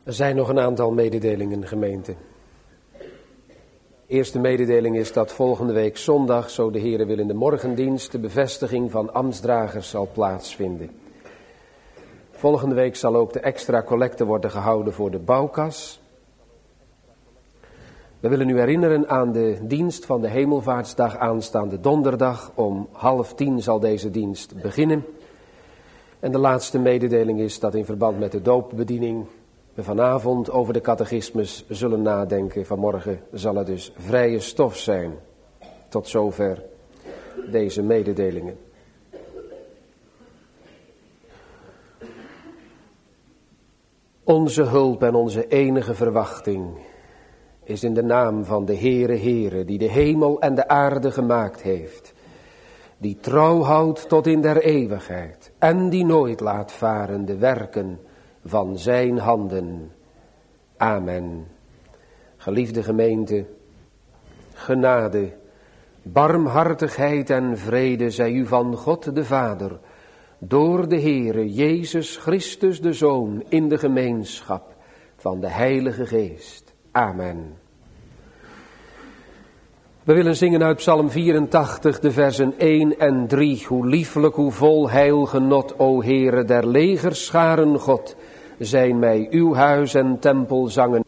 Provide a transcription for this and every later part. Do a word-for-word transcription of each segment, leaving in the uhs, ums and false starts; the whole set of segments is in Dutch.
Er zijn nog een aantal mededelingen, gemeente. De eerste mededeling is dat volgende week zondag, zo de Heere wil in de morgendienst, de bevestiging van ambtsdragers zal plaatsvinden. Volgende week zal ook de extra collecte worden gehouden voor de bouwkas. We willen u herinneren aan de dienst van de Hemelvaartsdag aanstaande donderdag. Om half tien zal deze dienst beginnen. En de laatste mededeling is dat in verband met de doopbediening we vanavond over de catechismus zullen nadenken. Vanmorgen zal het dus vrije stof zijn. Tot zover deze mededelingen. Onze hulp en onze enige verwachting is in de naam van de Heere Heere, die de hemel en de aarde gemaakt heeft, die trouw houdt tot in der eeuwigheid en die nooit laat varen de werken van zijn handen. Amen. Geliefde gemeente, genade, barmhartigheid en vrede zij u van God de Vader, door de Heere Jezus Christus de Zoon, in de gemeenschap van de Heilige Geest. Amen. We willen zingen uit Psalm vierentachtig, de versen één en drie. Hoe lieflijk, hoe vol heil genot, o Heere der legerscharen God, zijn mij uw huis en tempel zangen.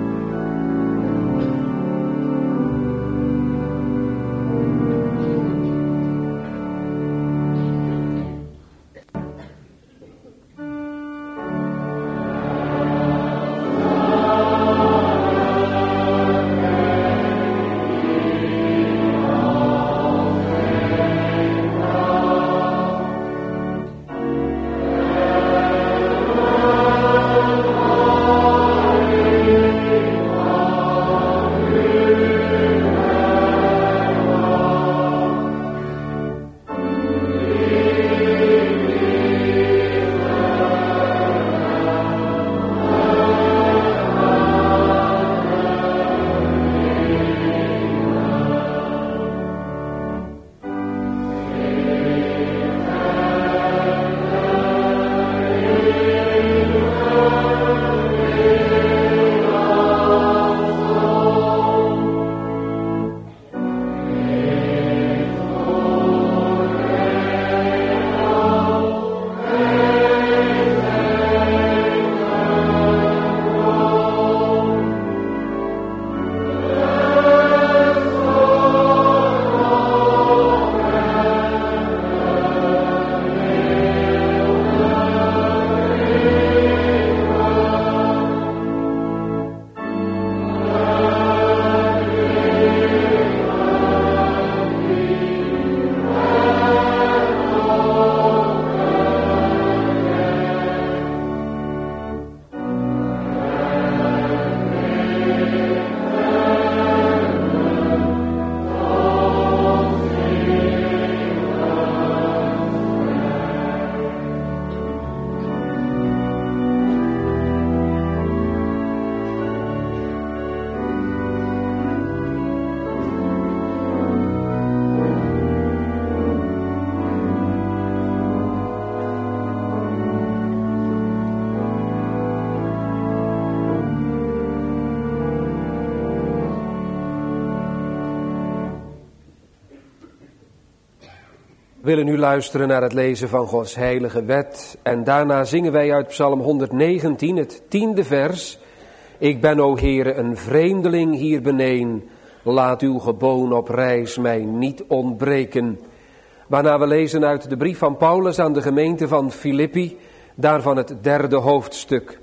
We willen nu luisteren naar het lezen van Gods heilige wet. En daarna zingen wij uit Psalm honderdnegentien, het tiende vers. Ik ben, o Heere, een vreemdeling hier beneen. Laat uw geboon op reis mij niet ontbreken. Waarna we lezen uit de brief van Paulus aan de gemeente van Filippi. Daarvan het derde hoofdstuk.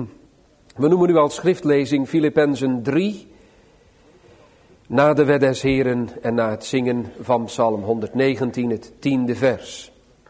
We noemen nu als schriftlezing Filippenzen drie. Na de wet des Heren en na het zingen van Psalm honderdnegentien, het tiende vers.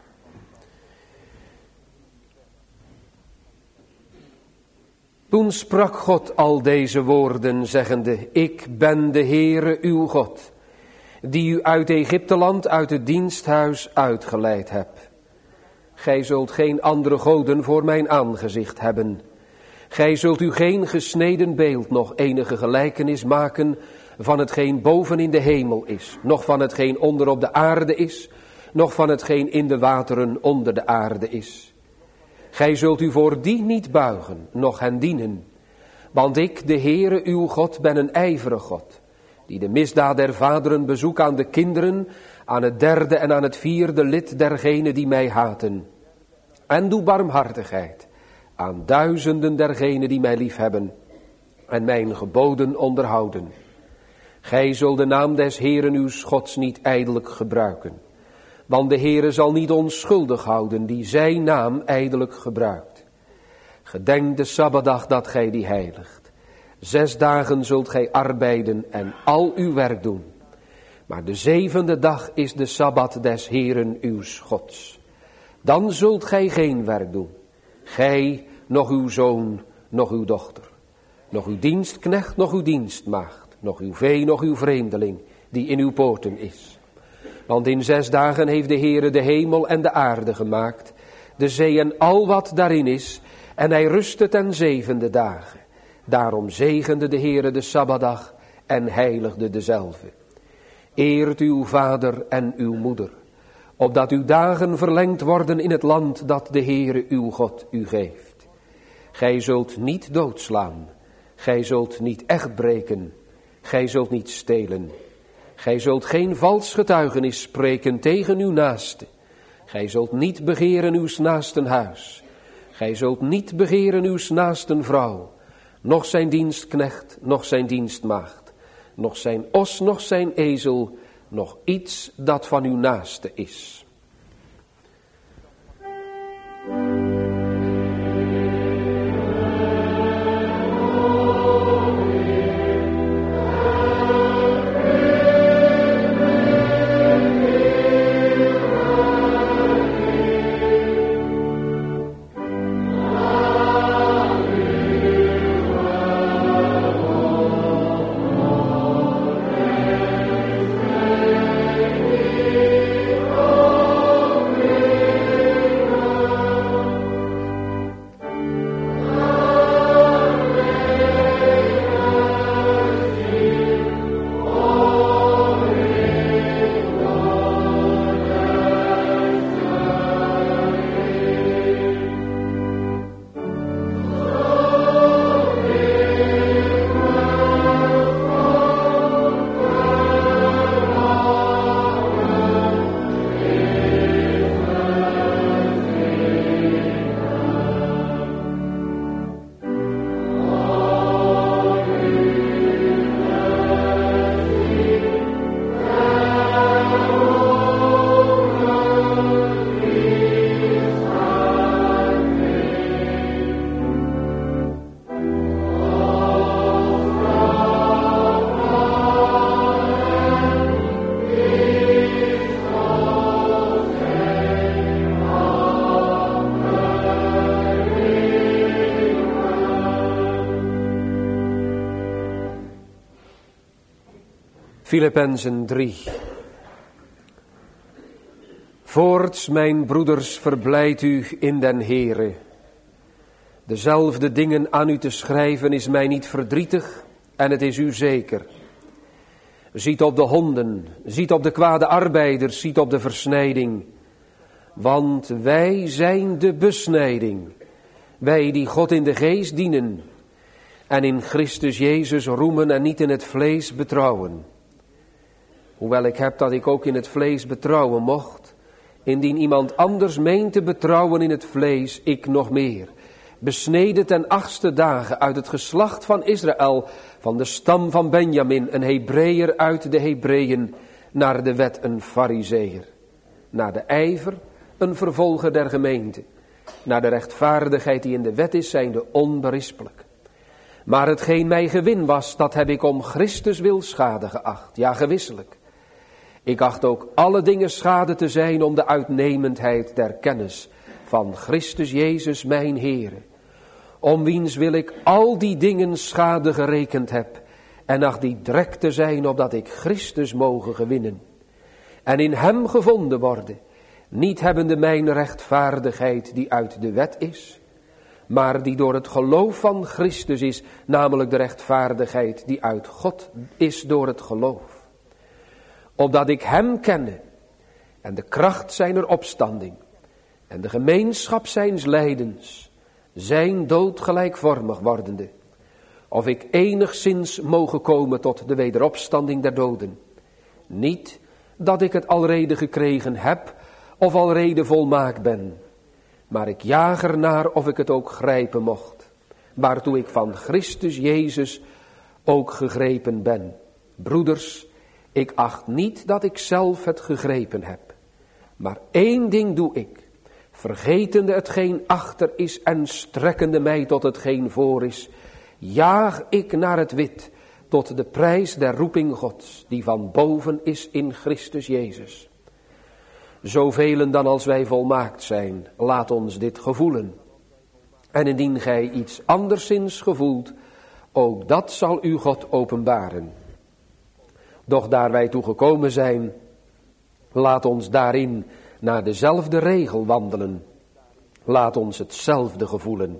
Toen sprak God al deze woorden, zeggende, ik ben de Heere uw God, die u uit Egypteland, uit het diensthuis uitgeleid hebt. Gij zult geen andere goden voor mijn aangezicht hebben. Gij zult u geen gesneden beeld, nog enige gelijkenis maken van hetgeen boven in de hemel is, noch van hetgeen onder op de aarde is, noch van hetgeen in de wateren onder de aarde is. Gij zult u voor die niet buigen, noch hen dienen. Want ik, de Heere uw God, ben een ijverig God, die de misdaad der vaderen bezoek aan de kinderen, aan het derde en aan het vierde lid dergenen die mij haten. En doe barmhartigheid aan duizenden dergenen die mij liefhebben en mijn geboden onderhouden. Gij zult de naam des Heeren uws Gods niet ijdelijk gebruiken, want de Heere zal niet onschuldig houden die zijn naam ijdelijk gebruikt. Gedenk de Sabbatdag dat gij die heiligt. Zes dagen zult gij arbeiden en al uw werk doen. Maar de zevende dag is de Sabbat des Heeren uws Gods. Dan zult gij geen werk doen, gij, nog uw zoon, nog uw dochter, nog uw dienstknecht, nog uw dienstmaagd, nog uw vee, nog uw vreemdeling, die in uw poorten is. Want in zes dagen heeft de Heere de hemel en de aarde gemaakt, de zee en al wat daarin is, en hij rustte ten zevende dagen. Daarom zegende de Heere de Sabbatdag en heiligde dezelve. Eert uw vader en uw moeder, opdat uw dagen verlengd worden in het land dat de Heere uw God u geeft. Gij zult niet doodslaan, gij zult niet echt breken, gij zult niet stelen. Gij zult geen vals getuigenis spreken tegen uw naaste. Gij zult niet begeren uws naasten huis. Gij zult niet begeren uws naasten vrouw, noch zijn dienstknecht, noch zijn dienstmaagd, noch zijn os, noch zijn ezel, nog iets dat van uw naaste is. Filippenzen drie. Voorts, mijn broeders, verblijd u in den Heere. Dezelfde dingen aan u te schrijven is mij niet verdrietig en het is u zeker. Ziet op de honden, ziet op de kwade arbeiders, ziet op de versnijding. Want wij zijn de besnijding, wij die God in de geest dienen en in Christus Jezus roemen en niet in het vlees betrouwen. Hoewel ik heb dat ik ook in het vlees betrouwen mocht, indien iemand anders meent te betrouwen in het vlees, ik nog meer. Besneden ten achtste dagen uit het geslacht van Israël, van de stam van Benjamin, een Hebreeër uit de Hebreeën, naar de wet een Farizeeër, naar de ijver een vervolger der gemeente, naar de rechtvaardigheid die in de wet is, zijnde onberispelijk. Maar hetgeen mij gewin was, dat heb ik om Christus wil schade geacht, ja gewisselijk. Ik acht ook alle dingen schade te zijn om de uitnemendheid der kennis van Christus Jezus mijn Heere, om wiens wil ik al die dingen schade gerekend heb, en acht die drek te zijn opdat ik Christus mogen gewinnen, en in hem gevonden worden, niet hebbende mijn rechtvaardigheid die uit de wet is, maar die door het geloof van Christus is, namelijk de rechtvaardigheid die uit God is door het geloof. Opdat ik hem kenne en de kracht zijner opstanding en de gemeenschap zijns lijdens, zijn dood gelijkvormig wordende, of ik enigszins mogen komen tot de wederopstanding der doden. Niet dat ik het alrede gekregen heb of alrede volmaakt ben, maar ik jaag ernaar of ik het ook grijpen mocht, waartoe ik van Christus Jezus ook gegrepen ben. Broeders, ik acht niet dat ik zelf het gegrepen heb, maar één ding doe ik, vergetende hetgeen achter is en strekkende mij tot hetgeen voor is, jaag ik naar het wit, tot de prijs der roeping Gods, die van boven is in Christus Jezus. Zovelen dan als wij volmaakt zijn, laat ons dit gevoelen. En indien gij iets anderszins gevoelt, ook dat zal u God openbaren. Doch daar wij toe gekomen zijn, laat ons daarin naar dezelfde regel wandelen. Laat ons hetzelfde gevoelen.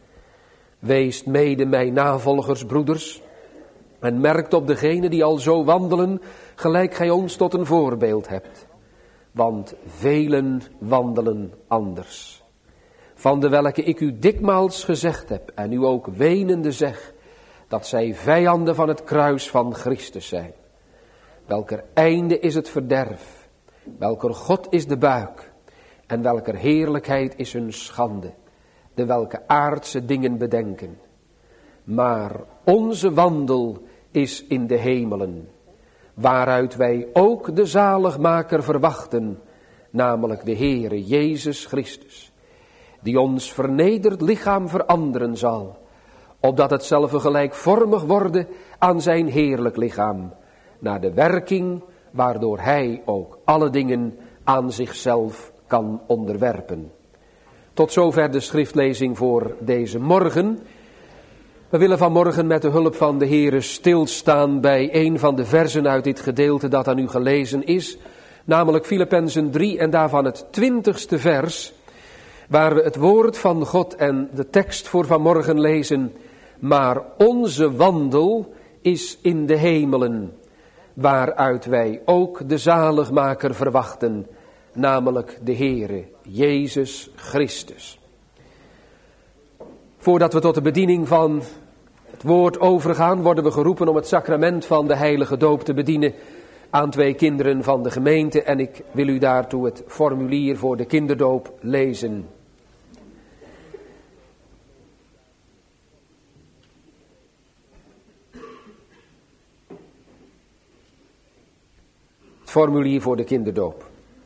Weest mede mijn navolgers, broeders, en merkt op degenen die al zo wandelen, gelijk gij ons tot een voorbeeld hebt. Want velen wandelen anders. Van de welke ik u dikmaals gezegd heb, en u ook wenende zeg, dat zij vijanden van het kruis van Christus zijn. Welker einde is het verderf, welker God is de buik, en welker heerlijkheid is hun schande, de welke aardse dingen bedenken. Maar onze wandel is in de hemelen, waaruit wij ook de zaligmaker verwachten, namelijk de Heere Jezus Christus, die ons vernederd lichaam veranderen zal, opdat hetzelfde gelijkvormig worden aan zijn heerlijk lichaam, naar de werking waardoor hij ook alle dingen aan zichzelf kan onderwerpen. Tot zover de schriftlezing voor deze morgen. We willen vanmorgen met de hulp van de Heere stilstaan bij een van de versen uit dit gedeelte dat aan u gelezen is, namelijk Filippenzen drie en daarvan het twintigste vers, waar we het woord van God en de tekst voor vanmorgen lezen. Maar onze wandel is in de hemelen, waaruit wij ook de zaligmaker verwachten, namelijk de Heere Jezus Christus. Voordat we tot de bediening van het woord overgaan, worden we geroepen om het sacrament van de heilige doop te bedienen aan twee kinderen van de gemeente. En ik wil u daartoe het formulier voor de kinderdoop lezen. Het formulier voor de kinderdoop.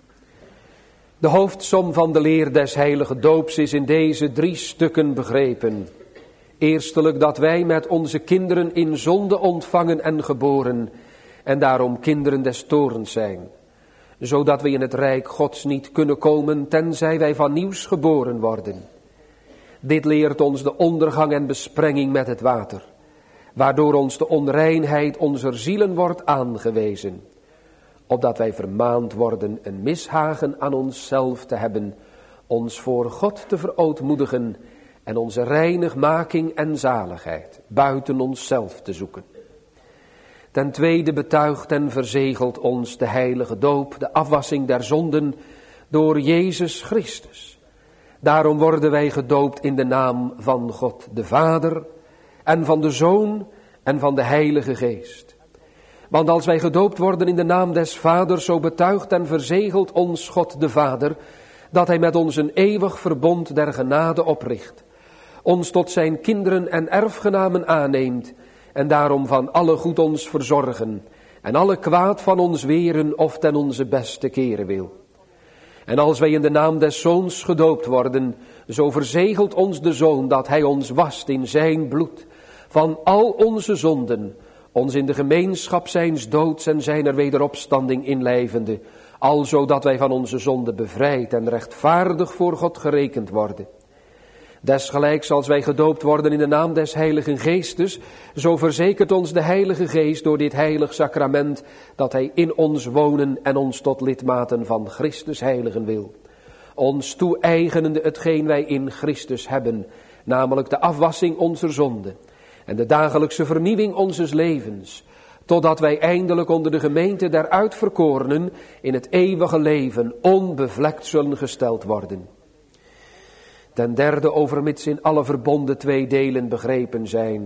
De hoofdsom van de leer des heilige doops is in deze drie stukken begrepen. Eerstelijk dat wij met onze kinderen in zonde ontvangen en geboren en daarom kinderen des toorns zijn. Zodat we in het rijk Gods niet kunnen komen tenzij wij van nieuws geboren worden. Dit leert ons de ondergang en besprenging met het water, waardoor ons de onreinheid onze zielen wordt aangewezen. Opdat wij vermaand worden een mishagen aan onszelf te hebben, ons voor God te verootmoedigen en onze reinigmaking en zaligheid buiten onszelf te zoeken. Ten tweede betuigt en verzegelt ons de heilige doop, de afwassing der zonden door Jezus Christus. Daarom worden wij gedoopt in de naam van God de Vader en van de Zoon en van de Heilige Geest. Want als wij gedoopt worden in de naam des Vaders, zo betuigt en verzegelt ons God de Vader, dat hij met ons een eeuwig verbond der genade opricht, ons tot zijn kinderen en erfgenamen aanneemt, en daarom van alle goed ons verzorgen, en alle kwaad van ons weren of ten onze beste keren wil. En als wij in de naam des Zoons gedoopt worden, zo verzegelt ons de Zoon dat hij ons wast in zijn bloed, van al onze zonden, ons in de gemeenschap zijns doods en zijner wederopstanding inlijvende, alzo dat wij van onze zonde bevrijd en rechtvaardig voor God gerekend worden. Desgelijks als wij gedoopt worden in de naam des Heiligen Geestes, zo verzekert ons de Heilige Geest door dit heilig sacrament dat hij in ons wonen en ons tot lidmaten van Christus heiligen wil. Ons toe-eigenende hetgeen wij in Christus hebben, namelijk de afwassing onze zonde en de dagelijkse vernieuwing onzes levens, totdat wij eindelijk onder de gemeente der uitverkorenen in het eeuwige leven onbevlekt zullen gesteld worden. Ten derde, overmits in alle verbonden twee delen begrepen zijn,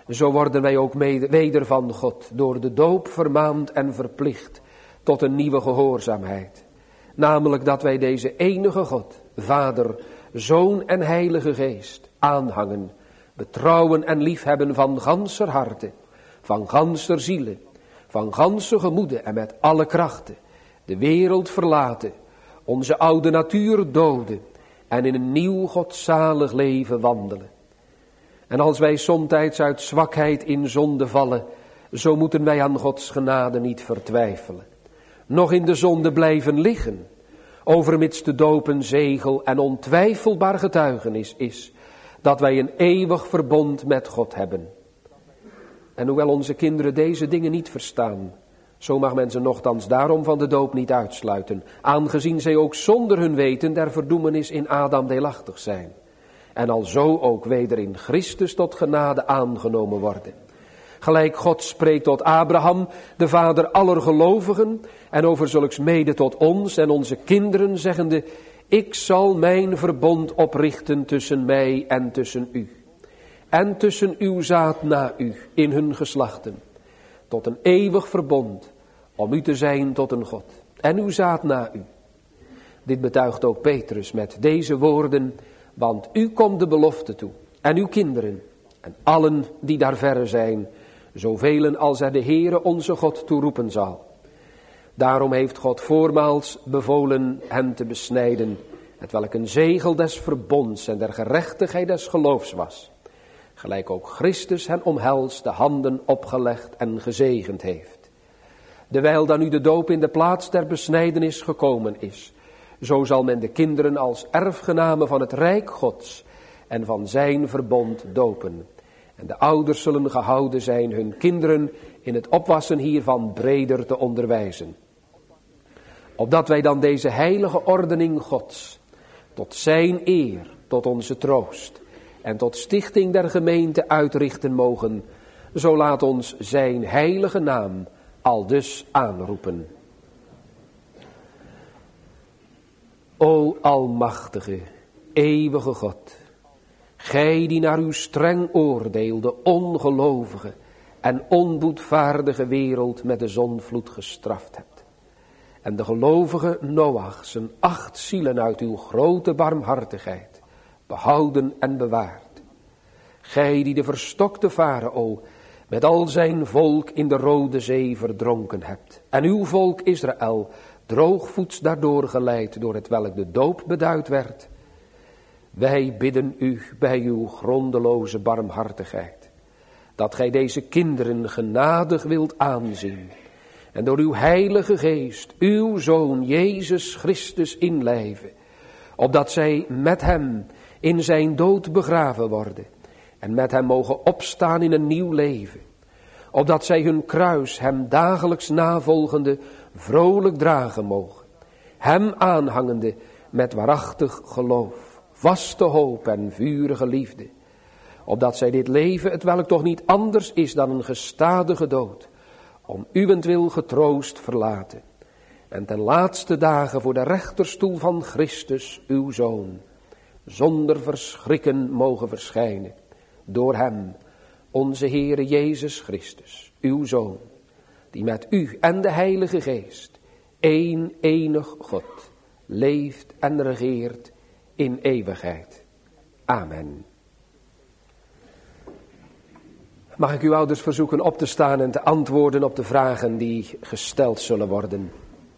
Zo worden wij ook mede, weder van God door de doop vermaand en verplicht tot een nieuwe gehoorzaamheid. Namelijk dat wij deze enige God, Vader, Zoon en Heilige Geest aanhangen, betrouwen en liefhebben van ganser harte, van ganser ziele, van ganse gemoede en met alle krachten, de wereld verlaten, onze oude natuur doden en in een nieuw godzalig leven wandelen. En als wij somtijds uit zwakheid in zonde vallen, zo moeten wij aan Gods genade niet vertwijfelen, noch in de zonde blijven liggen, overmits de doop een zegel en ontwijfelbaar getuigenis is, dat wij een eeuwig verbond met God hebben. En hoewel onze kinderen deze dingen niet verstaan, zo mag men ze nochtans daarom van de doop niet uitsluiten, aangezien zij ook zonder hun weten der verdoemenis in Adam deelachtig zijn, en alzo ook weder in Christus tot genade aangenomen worden. Gelijk God spreekt tot Abraham, de vader aller gelovigen, en over zulks mede tot ons en onze kinderen, zeggende: ik zal mijn verbond oprichten tussen mij en tussen u, en tussen uw zaad na u in hun geslachten, tot een eeuwig verbond, om u te zijn tot een God, en uw zaad na u. Dit betuigt ook Petrus met deze woorden: want u komt de belofte toe, en uw kinderen, en allen die daar verre zijn, zoveel als er de Heere onze God toeroepen zal. Daarom heeft God voormaals bevolen hen te besnijden, hetwelk een zegel des verbonds en der gerechtigheid des geloofs was. Gelijk ook Christus hen omhelst, de handen opgelegd en gezegend heeft. Dewijl dan nu de doop in de plaats der besnijdenis gekomen is, zo zal men de kinderen als erfgenamen van het rijk Gods en van zijn verbond dopen. En de ouders zullen gehouden zijn hun kinderen in het opwassen hiervan breder te onderwijzen. Opdat wij dan deze heilige ordening Gods, tot zijn eer, tot onze troost en tot stichting der gemeente uitrichten mogen, zo laat ons zijn heilige naam aldus aanroepen. O almachtige, eeuwige God, gij die naar uw streng oordeel de ongelovige en onboedvaardige wereld met de zonvloed gestraft hebt, en de gelovige Noach zijn acht zielen uit uw grote barmhartigheid behouden en bewaard. Gij die de verstokte Farao met al zijn volk in de Rode Zee verdronken hebt, en uw volk Israël droogvoets daardoor geleid, door het welk de doop beduid werd. Wij bidden u bij uw grondeloze barmhartigheid, dat gij deze kinderen genadig wilt aanzien, en door uw heilige geest, uw Zoon Jezus Christus inlijven, opdat zij met hem in zijn dood begraven worden, en met hem mogen opstaan in een nieuw leven, opdat zij hun kruis hem dagelijks navolgende vrolijk dragen mogen, hem aanhangende met waarachtig geloof, vaste hoop en vurige liefde, opdat zij dit leven, het welk toch niet anders is dan een gestadige dood, om uwentwil getroost verlaten, en ten laatste dagen voor de rechterstoel van Christus, uw Zoon, zonder verschrikken mogen verschijnen, door hem, onze Heere Jezus Christus, uw Zoon, die met u en de Heilige Geest, één enig God, leeft en regeert in eeuwigheid. Amen. Mag ik uw ouders verzoeken op te staan en te antwoorden op de vragen die gesteld zullen worden.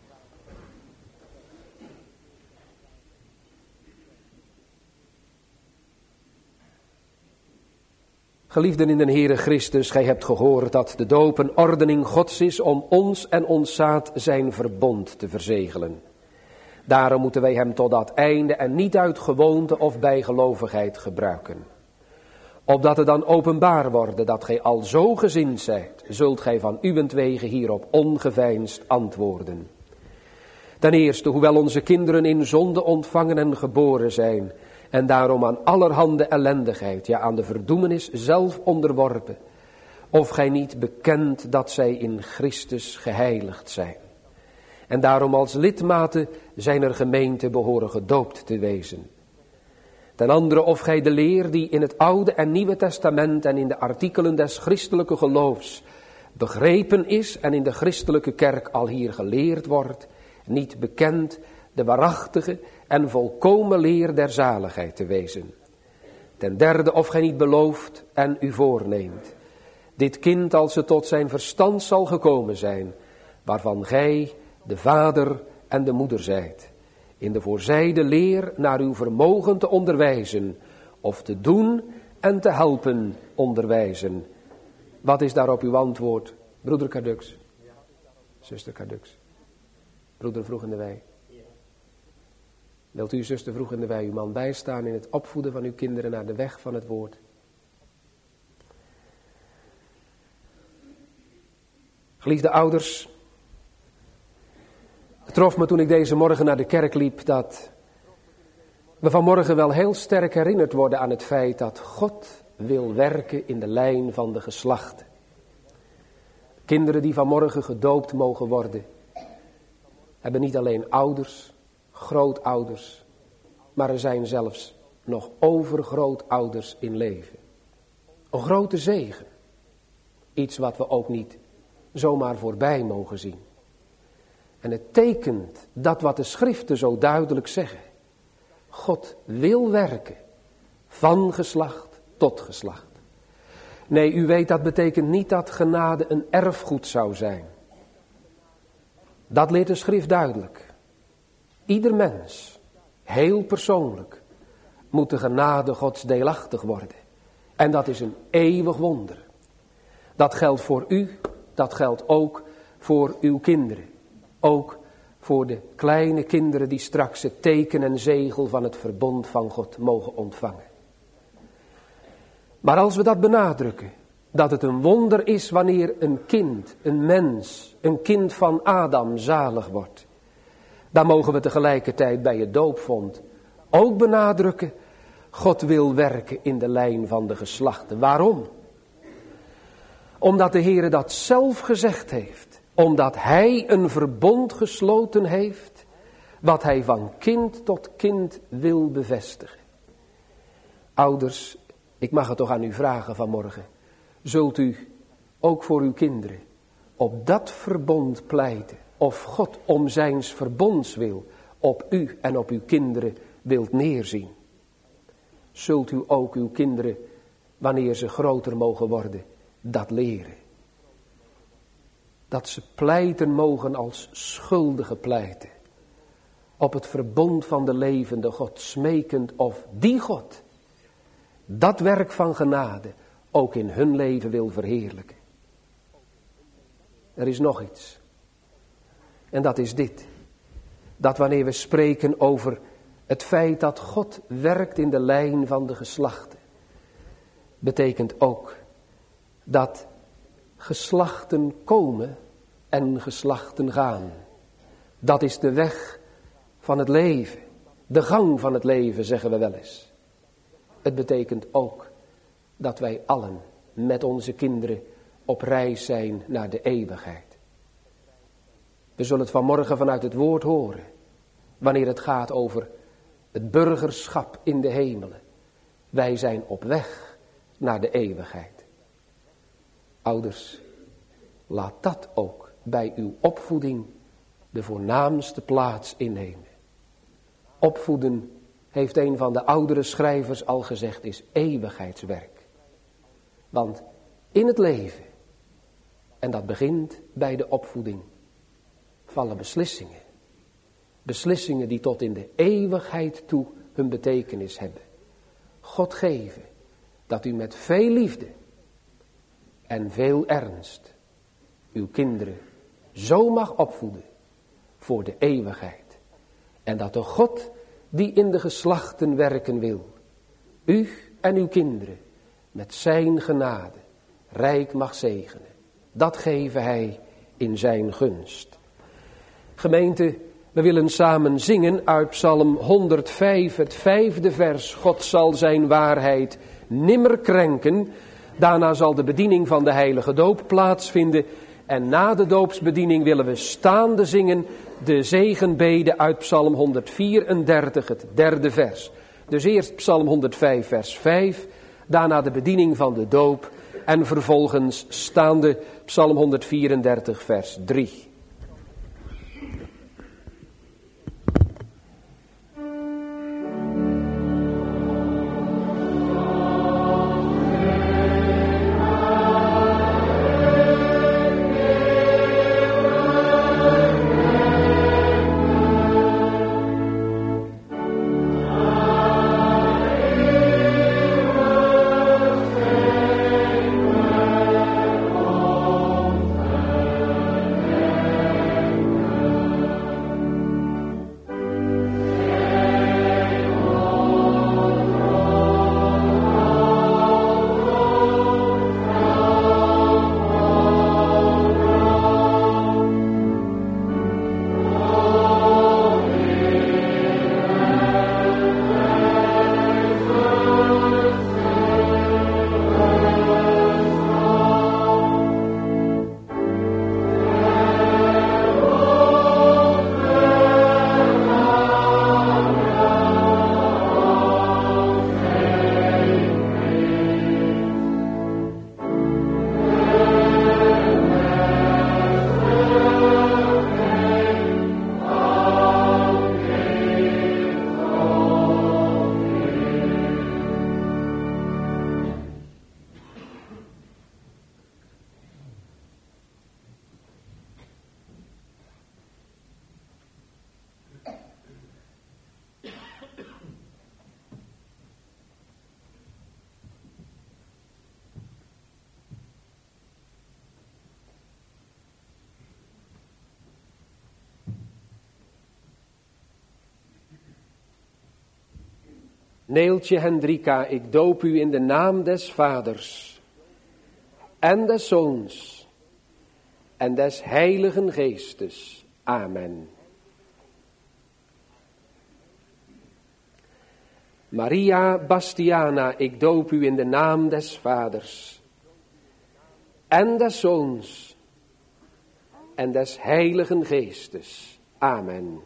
Geliefden in de Heere Christus, gij hebt gehoord dat de doop een ordening Gods is om ons en ons zaad zijn verbond te verzegelen. Daarom moeten wij hem tot dat einde en niet uit gewoonte of bijgelovigheid gebruiken. Opdat het dan openbaar worden dat gij al zo gezind zijt, zult gij van uwentwege hierop ongeveinsd antwoorden. Ten eerste, hoewel onze kinderen in zonde ontvangen en geboren zijn, en daarom aan allerhande ellendigheid, ja aan de verdoemenis zelf onderworpen, of gij niet bekent dat zij in Christus geheiligd zijn. En daarom als lidmaten zijner gemeente behoren gedoopt te wezen. Ten andere of gij de leer die in het Oude en Nieuwe Testament en in de artikelen des christelijke geloofs begrepen is en in de christelijke kerk al hier geleerd wordt, niet bekend de waarachtige en volkomen leer der zaligheid te wezen. Ten derde of gij niet belooft en u voorneemt, dit kind als het tot zijn verstand zal gekomen zijn, waarvan gij de vader en de moeder zijt, in de voorzijde leer naar uw vermogen te onderwijzen, of te doen en te helpen onderwijzen. Wat is daarop uw antwoord, broeder Cardux? Zuster Cardux? Broeder Vroeg in de Wei? Wilt u, zuster Vroeg in de Wei, uw man bijstaan in het opvoeden van uw kinderen naar de weg van het woord? Geliefde ouders, het trof me toen ik deze morgen naar de kerk liep dat we vanmorgen wel heel sterk herinnerd worden aan het feit dat God wil werken in de lijn van de geslachten. Kinderen die vanmorgen gedoopt mogen worden, hebben niet alleen ouders, grootouders, maar er zijn zelfs nog overgrootouders in leven. Een grote zegen. Iets wat we ook niet zomaar voorbij mogen zien. En het tekent dat wat de schriften zo duidelijk zeggen. God wil werken van geslacht tot geslacht. Nee, u weet, dat betekent niet dat genade een erfgoed zou zijn. Dat leert de schrift duidelijk. Ieder mens, heel persoonlijk, moet de genade Gods deelachtig worden. En dat is een eeuwig wonder. Dat geldt voor u, dat geldt ook voor uw kinderen. Ook voor de kleine kinderen die straks het teken en zegel van het verbond van God mogen ontvangen. Maar als we dat benadrukken, dat het een wonder is wanneer een kind, een mens, een kind van Adam zalig wordt, dan mogen we tegelijkertijd bij het doopvond ook benadrukken, God wil werken in de lijn van de geslachten. Waarom? Omdat de Heere dat zelf gezegd heeft. Omdat Hij een verbond gesloten heeft, wat Hij van kind tot kind wil bevestigen. Ouders, ik mag het toch aan u vragen vanmorgen. Zult u ook voor uw kinderen op dat verbond pleiten? Of God om zijns verbonds wil op u en op uw kinderen wilt neerzien? Zult u ook uw kinderen, wanneer ze groter mogen worden, dat leren? Dat ze pleiten mogen als schuldige pleiten. Op het verbond van de levende God, smekend of die God dat werk van genade ook in hun leven wil verheerlijken. Er is nog iets. En dat is dit. Dat wanneer we spreken over het feit dat God werkt in de lijn van de geslachten, betekent ook dat geslachten komen en geslachten gaan. Dat is de weg van het leven. De gang van het leven, zeggen we wel eens. Het betekent ook dat wij allen met onze kinderen op reis zijn naar de eeuwigheid. We zullen het vanmorgen vanuit het woord horen, wanneer het gaat over het burgerschap in de hemelen. Wij zijn op weg naar de eeuwigheid. Ouders, laat dat ook bij uw opvoeding de voornaamste plaats innemen. Opvoeden, heeft een van de oudere schrijvers al gezegd, is eeuwigheidswerk. Want in het leven, en dat begint bij de opvoeding, vallen beslissingen. Beslissingen die tot in de eeuwigheid toe hun betekenis hebben. God geven dat u met veel liefde en veel ernst uw kinderen zo mag opvoeden voor de eeuwigheid. En dat de God die in de geslachten werken wil, u en uw kinderen met zijn genade rijk mag zegenen. Dat geven hij in zijn gunst. Gemeente, we willen samen zingen uit Psalm honderdvijf, het vijfde vers. God zal zijn waarheid nimmer krenken. Daarna zal de bediening van de heilige doop plaatsvinden. En na de doopsbediening willen we staande zingen de zegenbede uit Psalm honderdvierendertig, het derde vers. Dus eerst Psalm honderdvijf vers vijf, daarna de bediening van de doop en vervolgens staande Psalm honderdvierendertig vers drie. Neeltje Hendrika, ik doop u in de naam des Vaders en des Zoons en des Heiligen Geestes. Amen. Maria Bastiana, ik doop u in de naam des Vaders en des Zoons en des Heiligen Geestes. Amen.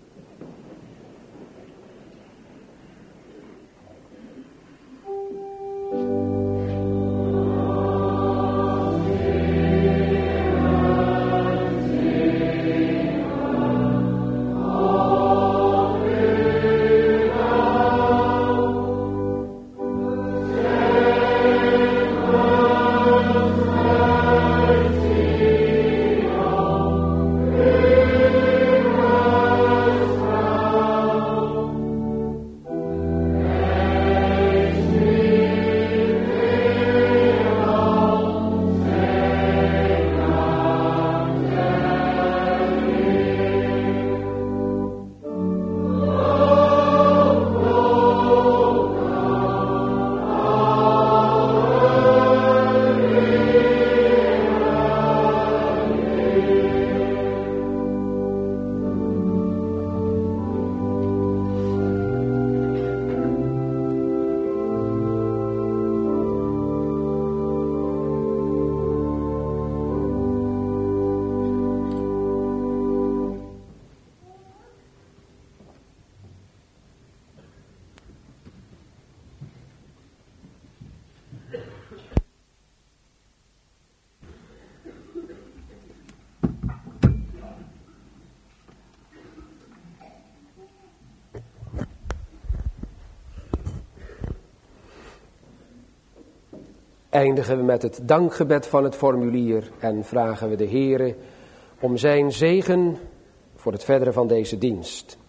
Eindigen we met het dankgebed van het formulier en vragen we de Heere om zijn zegen voor het verdere van deze dienst.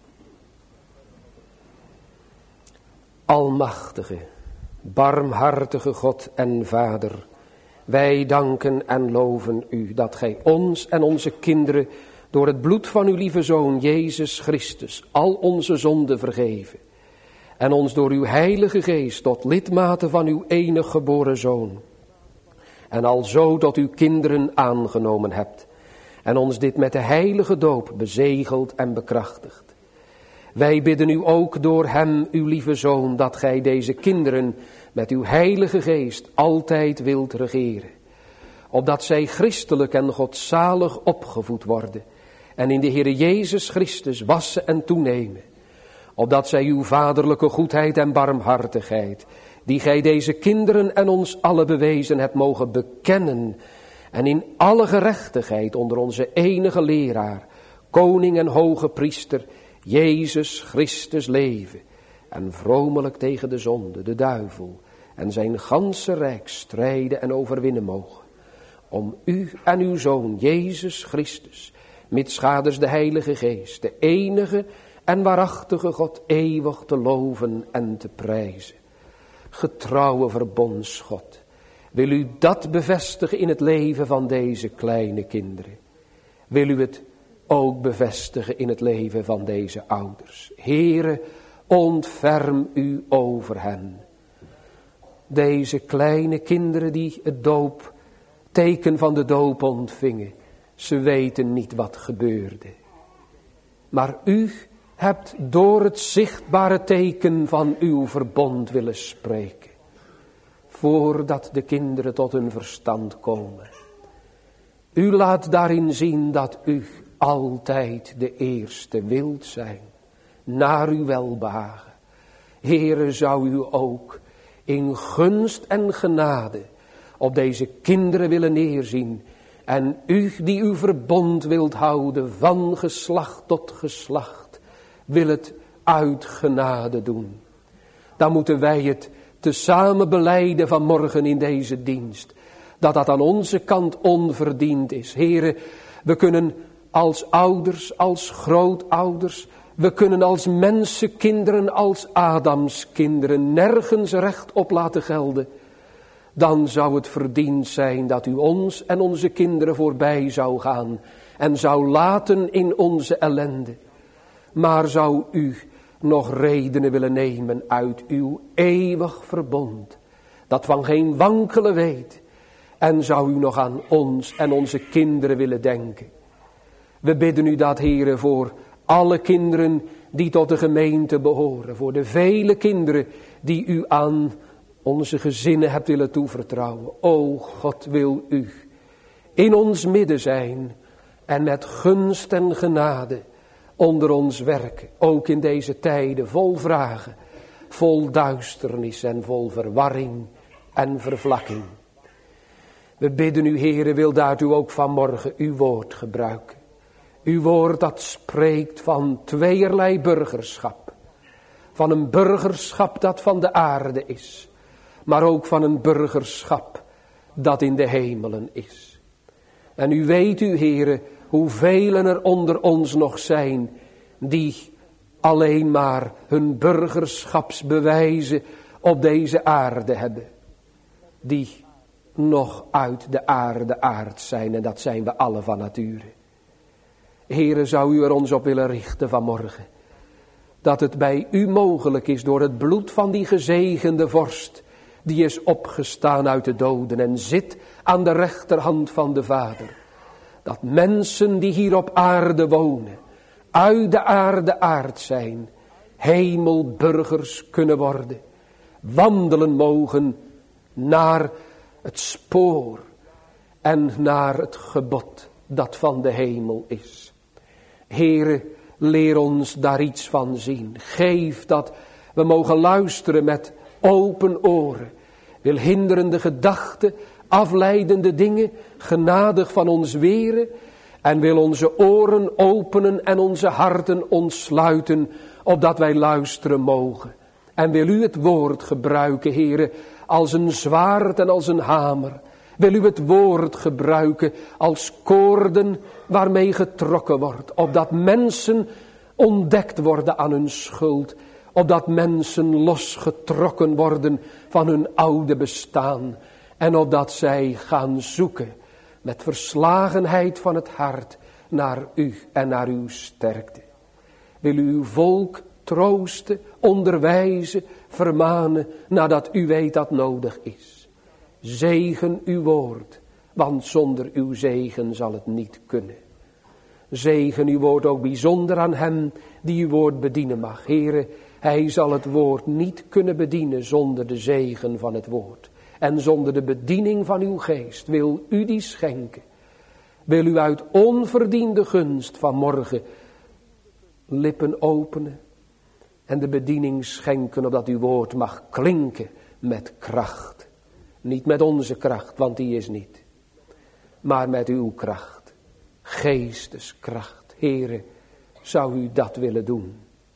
Almachtige, barmhartige God en Vader, wij danken en loven u dat gij ons en onze kinderen door het bloed van uw lieve Zoon Jezus Christus al onze zonden vergeven en ons door uw Heilige Geest tot lidmaten van uw enig geboren Zoon en alzo tot uw kinderen aangenomen hebt en ons dit met de heilige doop bezegeld en bekrachtigd. Wij bidden u ook door hem, uw lieve Zoon, dat gij deze kinderen met uw Heilige Geest altijd wilt regeren, opdat zij christelijk en godzalig opgevoed worden en in de Heere Jezus Christus wassen en toenemen, opdat zij uw vaderlijke goedheid en barmhartigheid, die gij deze kinderen en ons allen bewezen hebt, mogen bekennen en in alle gerechtigheid onder onze enige leraar, koning en hoge priester, Jezus Christus leven en vromelijk tegen de zonde, de duivel en zijn ganse rijk strijden en overwinnen mogen. Om u en uw Zoon, Jezus Christus, mitschaders de Heilige Geest, de enige en waarachtige God, eeuwig te loven en te prijzen. Getrouwe verbondsgod, wil u dat bevestigen in het leven van deze kleine kinderen? Wil u het ook bevestigen in het leven van deze ouders? Heere, ontferm u over hen. Deze kleine kinderen die het doop, teken van de doop ontvingen, ze weten niet wat gebeurde. Maar u hebt door het zichtbare teken van uw verbond willen spreken, voordat de kinderen tot hun verstand komen. U laat daarin zien dat u altijd de eerste wilt zijn, naar uw welbehagen. Heere, zou u ook in gunst en genade op deze kinderen willen neerzien, en u die uw verbond wilt houden van geslacht tot geslacht, wil het uit genade doen. Dan moeten wij het tezamen belijden vanmorgen in deze dienst, dat dat aan onze kant onverdiend is. Heere, we kunnen als ouders, als grootouders, we kunnen als mensenkinderen, als Adamskinderen nergens recht op laten gelden. Dan zou het verdiend zijn dat u ons en onze kinderen voorbij zou gaan en zou laten in onze ellende. Maar zou u nog redenen willen nemen uit uw eeuwig verbond, dat van geen wankelen weet, en zou u nog aan ons en onze kinderen willen denken. We bidden u dat, Heere, voor alle kinderen die tot de gemeente behoren, voor de vele kinderen die u aan onze gezinnen hebt willen toevertrouwen. O God, wil u in ons midden zijn en met gunst en genade onder ons werken. Ook in deze tijden vol vragen, vol duisternis en vol verwarring en vervlakking. We bidden u, Heere, wil daartoe ook vanmorgen uw woord gebruiken. Uw woord dat spreekt van tweeërlei burgerschap. Van een burgerschap dat van de aarde is, maar ook van een burgerschap dat in de hemelen is. En u weet, u Heere, hoeveel er onder ons nog zijn die alleen maar hun burgerschapsbewijzen op deze aarde hebben. Die nog uit de aarde aard zijn, en dat zijn we alle van nature. Heere, zou u er ons op willen richten vanmorgen, dat het bij u mogelijk is door het bloed van die gezegende vorst, die is opgestaan uit de doden en zit aan de rechterhand van de Vader, dat mensen die hier op aarde wonen, uit de aarde aard zijn, hemelburgers kunnen worden, wandelen mogen naar het spoor en naar het gebod dat van de hemel is. Heere, leer ons daar iets van zien. Geef dat we mogen luisteren met open oren. Wil hinderende gedachten, afleidende dingen genadig van ons weren. En wil onze oren openen en onze harten ontsluiten, opdat wij luisteren mogen. En wil u het woord gebruiken, Heere, als een zwaard en als een hamer. Wil u het woord gebruiken als koorden waarmee getrokken wordt, opdat mensen ontdekt worden aan hun schuld, opdat mensen losgetrokken worden van hun oude bestaan en opdat zij gaan zoeken met verslagenheid van het hart naar u en naar uw sterkte. Wil u uw volk troosten, onderwijzen, vermanen, nadat u weet dat nodig is. Zegen uw woord, want zonder uw zegen zal het niet kunnen. Zegen uw woord ook bijzonder aan hem die uw woord bedienen mag. Heere, hij zal het woord niet kunnen bedienen zonder de zegen van het woord. En zonder de bediening van uw geest. Wil u die schenken. Wil u uit onverdiende gunst vanmorgen lippen openen en de bediening schenken, opdat uw woord mag klinken met kracht. Niet met onze kracht, want die is niet. Maar met uw kracht. Geesteskracht. Heere, zou u dat willen doen?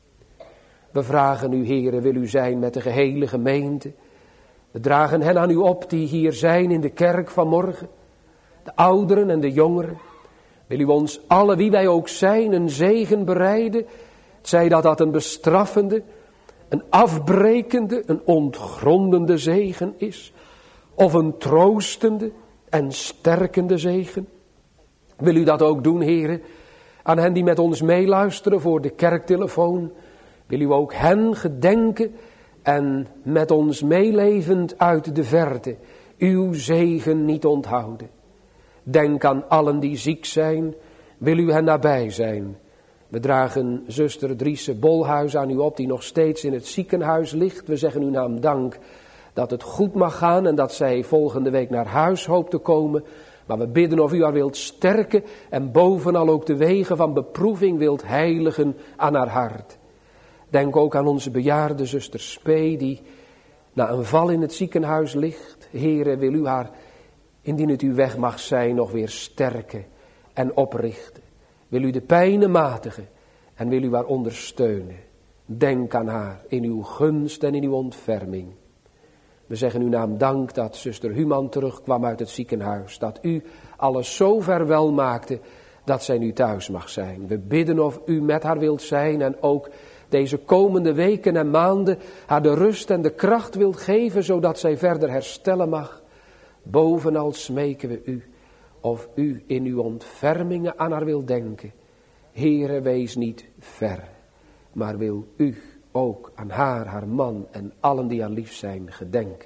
We vragen u, Heere, wil u zijn met de gehele gemeente. We dragen hen aan u op die hier zijn in de kerk vanmorgen. De ouderen en de jongeren. Wil u ons alle, wie wij ook zijn, een zegen bereiden. Zij dat dat een bestraffende, een afbrekende, een ontgrondende zegen is. Of een troostende en sterkende zegen. Wil u dat ook doen, Heere, aan hen die met ons meeluisteren voor de kerktelefoon. Wil u ook hen gedenken en met ons meelevend uit de verte uw zegen niet onthouden. Denk aan allen die ziek zijn, wil u hen nabij zijn. We dragen zuster Driese Bolhuis aan u op, die nog steeds in het ziekenhuis ligt. We zeggen uw naam dank dat het goed mag gaan en dat zij volgende week naar huis hoopt te komen. Maar we bidden of u haar wilt sterken en bovenal ook de wegen van beproeving wilt heiligen aan haar hart. Denk ook aan onze bejaarde zuster Spee, die na een val in het ziekenhuis ligt. Heere, wil u haar, indien het uw weg mag zijn, nog weer sterken en oprichten. Wil u de pijnen matigen en wil u haar ondersteunen. Denk aan haar in uw gunst en in uw ontferming. We zeggen uw naam dank dat zuster Human terugkwam uit het ziekenhuis. Dat u alles zo ver wel maakte dat zij nu thuis mag zijn. We bidden of u met haar wilt zijn en ook deze komende weken en maanden haar de rust en de kracht wilt geven, zodat zij verder herstellen mag. Bovenal smeken we u of u in uw ontfermingen aan haar wilt denken. Heere, wees niet ver, maar wil u ook aan haar, haar man en allen die haar lief zijn gedenken.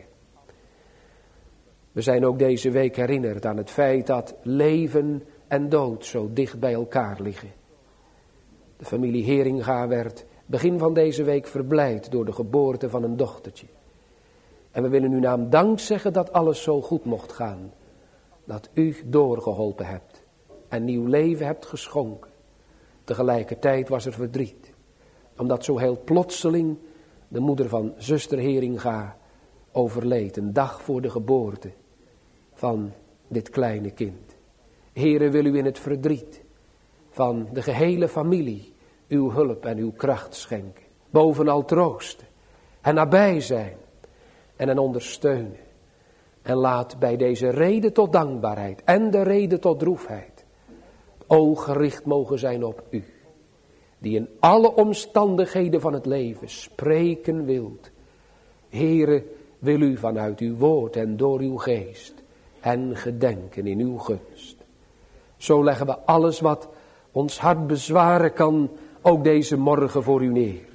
We zijn ook deze week herinnerd aan het feit dat leven en dood zo dicht bij elkaar liggen. De familie Heringa werd begin van deze week verblijd door de geboorte van een dochtertje. En we willen uw naam dank zeggen dat alles zo goed mocht gaan. Dat u doorgeholpen hebt en nieuw leven hebt geschonken. Tegelijkertijd was er verdriet. Omdat zo heel plotseling de moeder van zuster Heringa overleed. Een dag voor de geboorte van dit kleine kind. Heere, wil u in het verdriet van de gehele familie uw hulp en uw kracht schenken. Bovenal troosten en nabij zijn en hen ondersteunen. En laat bij deze reden tot dankbaarheid en de reden tot droefheid oog gericht mogen zijn op u. Die in alle omstandigheden van het leven spreken wilt. Heere, wil u vanuit uw woord en door uw geest en gedenken in uw gunst. Zo leggen we alles wat ons hart bezwaren kan ook deze morgen voor u neer.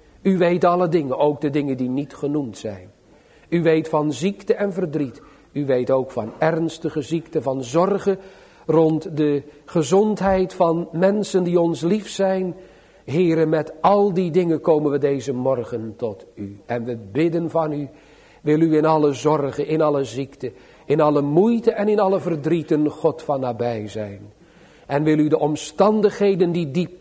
U weet alle dingen, ook de dingen die niet genoemd zijn. U weet van ziekte en verdriet. U weet ook van ernstige ziekte, van zorgen rond de gezondheid van mensen die ons lief zijn. Heere, met al die dingen komen we deze morgen tot u. En we bidden van u, wil u in alle zorgen, in alle ziekte, in alle moeite en in alle verdrieten God van nabij zijn. En wil u de omstandigheden die diep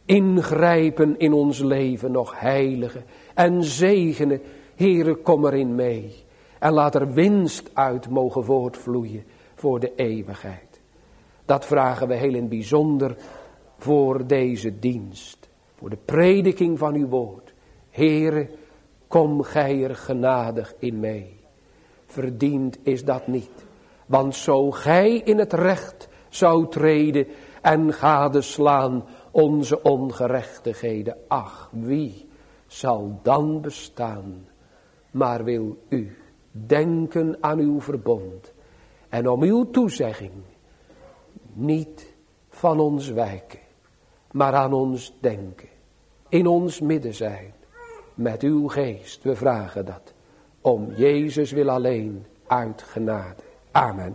ingrijpen in ons leven nog heiligen en zegenen. Heere, kom erin mee. En laat er winst uit mogen voortvloeien voor de eeuwigheid. Dat vragen we heel in het bijzonder voor deze dienst. Voor de prediking van uw woord. Heere, kom gij er genadig in mee. Verdiend is dat niet. Want zo gij in het recht zou treden en gadeslaan onze ongerechtigheden. Ach, wie zal dan bestaan? Maar wil u denken aan uw verbond en om uw toezegging niet van ons wijken, maar aan ons denken, in ons midden zijn, met uw geest. We vragen dat, om Jezus wil alleen, uit genade. Amen.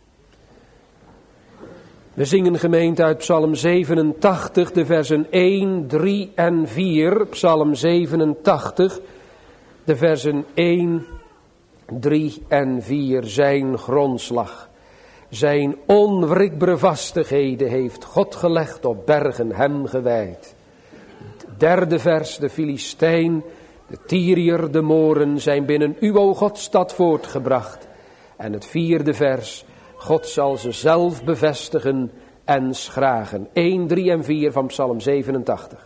We zingen gemeente uit Psalm zevenentachtig, de versen één, drie en vier. Psalm zevenentachtig, de versen één, drie en vier. Zijn grondslag, zijn onwrikbare vastigheden heeft God gelegd, op bergen hem gewijd. derde vers, de Filistijn, de Tyriër, de Moren zijn binnen u, o God, stad voortgebracht. En het vierde vers, God zal ze zelf bevestigen en schragen. een, drie en vier van Psalm zevenentachtig.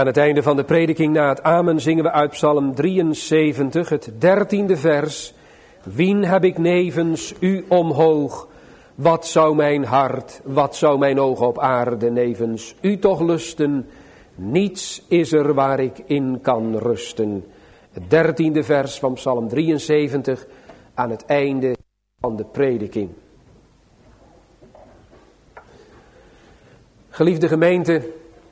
Aan het einde van de prediking na het amen zingen we uit Psalm drieënzeventig, het dertiende vers. Wien heb ik nevens u omhoog? Wat zou mijn hart, wat zou mijn oog op aarde nevens u toch lusten? Niets is er waar ik in kan rusten. Het dertiende vers van Psalm drieënzeventig aan het einde van de prediking. Geliefde gemeente,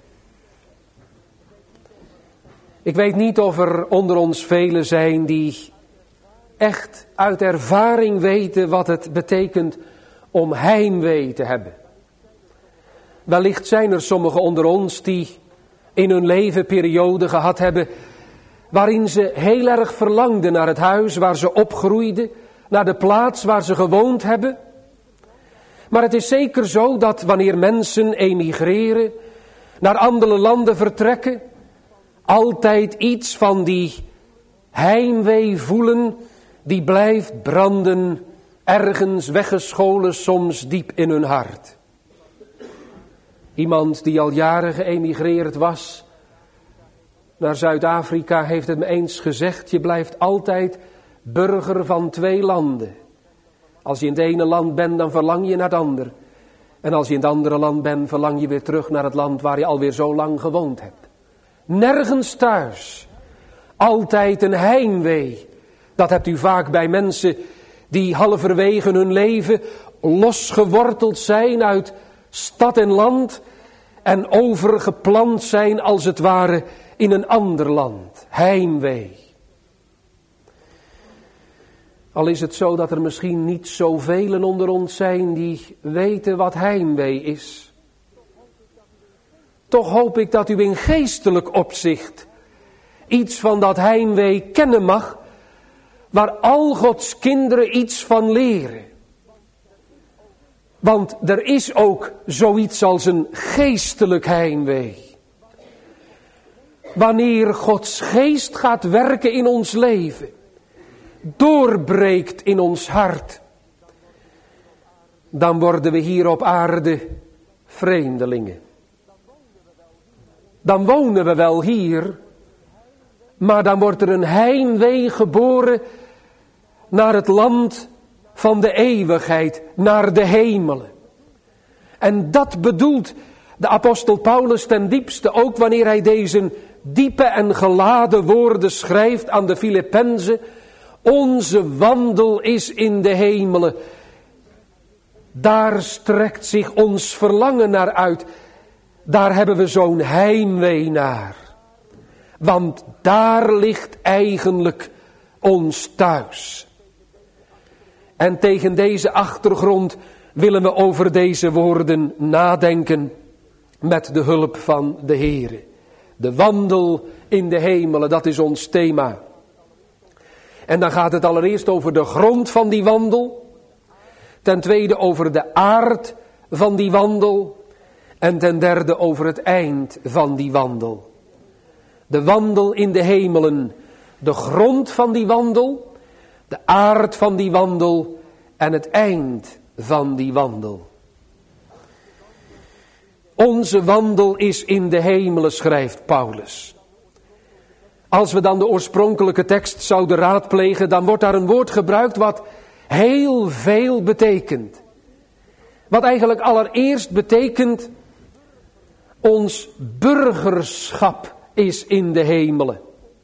ik weet niet of er onder ons velen zijn die echt uit ervaring weten wat het betekent om heimwee te hebben. Wellicht zijn er sommigen onder ons die in hun leven perioden gehad hebben waarin ze heel erg verlangden naar het huis waar ze opgroeiden, naar de plaats waar ze gewoond hebben. Maar het is zeker zo dat wanneer mensen emigreren, naar andere landen vertrekken, altijd iets van die heimwee voelen, die blijft branden, ergens weggescholen, soms diep in hun hart. Iemand die al jaren geëmigreerd was naar Zuid-Afrika heeft het me eens gezegd, je blijft altijd burger van twee landen. Als je in het ene land bent, dan verlang je naar het andere. En als je in het andere land bent, verlang je weer terug naar het land waar je alweer zo lang gewoond hebt. Nergens thuis. Altijd een heimwee. Dat hebt u vaak bij mensen die halverwege hun leven losgeworteld zijn uit stad en land en overgeplant zijn als het ware in een ander land. Heimwee. Al is het zo dat er misschien niet zoveel onder ons zijn die weten wat heimwee is. Toch hoop ik dat u in geestelijk opzicht iets van dat heimwee kennen mag, waar al Gods kinderen iets van leren. Want er is ook zoiets als een geestelijk heimwee. Wanneer Gods geest gaat werken in ons leven, doorbreekt in ons hart, dan worden we hier op aarde vreemdelingen. Dan wonen we wel hier, maar dan wordt er een heimwee geboren naar het land van de eeuwigheid, naar de hemelen. En dat bedoelt de apostel Paulus ten diepste ook wanneer hij deze diepe en geladen woorden schrijft aan de Filippenzen. Onze wandel is in de hemelen. Daar strekt zich ons verlangen naar uit. Daar hebben we zo'n heimwee naar. Want daar ligt eigenlijk ons thuis. En tegen deze achtergrond willen we over deze woorden nadenken met de hulp van de Heere. De wandel in de hemelen, dat is ons thema. En dan gaat het allereerst over de grond van die wandel. Ten tweede over de aard van die wandel. En ten derde over het eind van die wandel. De wandel in de hemelen, de grond van die wandel, de aard van die wandel en het eind van die wandel. Onze wandel is in de hemelen, schrijft Paulus. Als we dan de oorspronkelijke tekst zouden raadplegen, dan wordt daar een woord gebruikt wat heel veel betekent. Wat eigenlijk allereerst betekent, ons burgerschap is in de hemelen.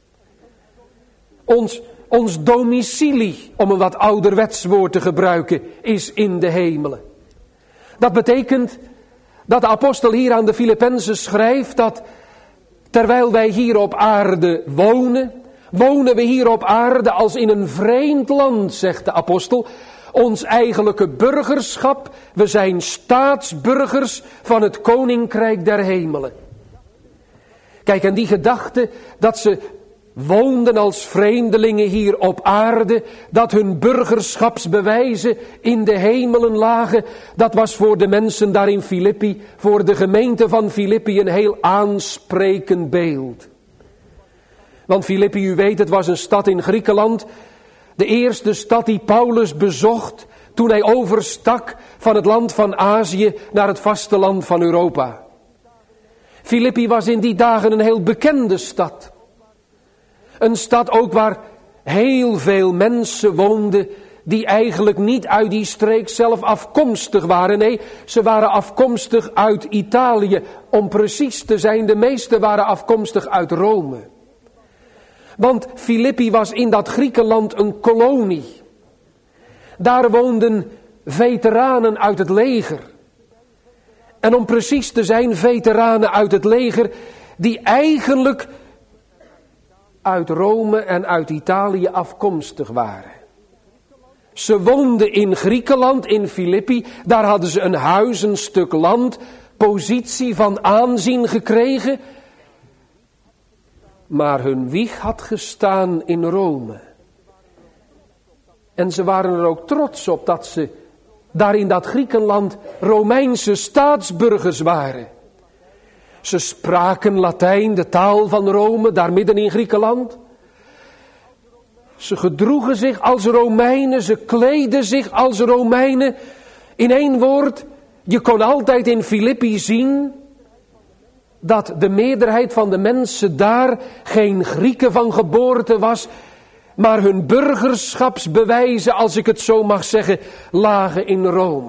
Ons, ons domicilie, om een wat ouderwets woord te gebruiken, is in de hemelen. Dat betekent dat de apostel hier aan de Filippenzen schrijft dat terwijl wij hier op aarde wonen, wonen we hier op aarde als in een vreemd land, zegt de apostel. Ons eigenlijke burgerschap, we zijn staatsburgers van het koninkrijk der hemelen. Kijk, en die gedachte dat ze woonden als vreemdelingen hier op aarde, dat hun burgerschapsbewijzen in de hemelen lagen, dat was voor de mensen daar in Filippi, voor de gemeente van Filippi een heel aansprekend beeld. Want Filippi, u weet, het was een stad in Griekenland, de eerste stad die Paulus bezocht toen hij overstak van het land van Azië naar het vasteland van Europa. Filippi was in die dagen een heel bekende stad. Een stad ook waar heel veel mensen woonden die eigenlijk niet uit die streek zelf afkomstig waren. Nee, ze waren afkomstig uit Italië. Om precies te zijn, de meeste waren afkomstig uit Rome. Want Filippi was in dat Griekenland een kolonie. Daar woonden veteranen uit het leger. En om precies te zijn, veteranen uit het leger die eigenlijk uit Rome en uit Italië afkomstig waren. Ze woonden in Griekenland, in Filippi. Daar hadden ze een huis, een stuk land, positie van aanzien gekregen. Maar hun wieg had gestaan in Rome. En ze waren er ook trots op dat ze daar in dat Griekenland Romeinse staatsburgers waren. Ze spraken Latijn, de taal van Rome, daar midden in Griekenland. Ze gedroegen zich als Romeinen, ze kleden zich als Romeinen. In één woord, je kon altijd in Filippi zien dat de meerderheid van de mensen daar geen Grieken van geboorte was, maar hun burgerschapsbewijzen, als ik het zo mag zeggen, lagen in Rome.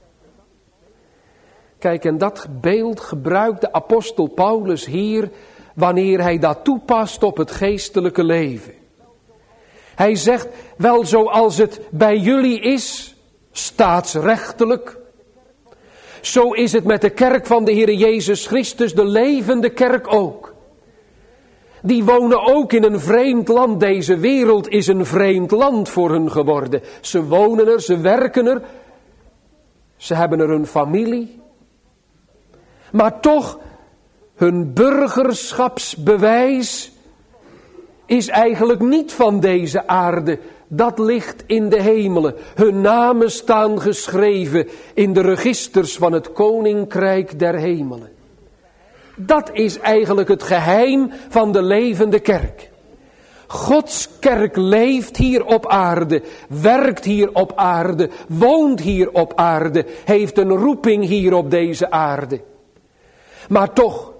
Kijk, en dat beeld gebruikt de apostel Paulus hier wanneer hij dat toepast op het geestelijke leven. Hij zegt, wel zoals het bij jullie is, staatsrechtelijk, zo is het met de kerk van de Heer Jezus Christus, de levende kerk ook. Die wonen ook in een vreemd land. Deze wereld is een vreemd land voor hun geworden. Ze wonen er, ze werken er. Ze hebben er een familie. Maar toch, hun burgerschapsbewijs is eigenlijk niet van deze aarde. Dat ligt in de hemelen. Hun namen staan geschreven in de registers van het Koninkrijk der Hemelen. Dat is eigenlijk het geheim van de levende kerk. Gods kerk leeft hier op aarde, werkt hier op aarde, woont hier op aarde, heeft een roeping hier op deze aarde. Maar toch,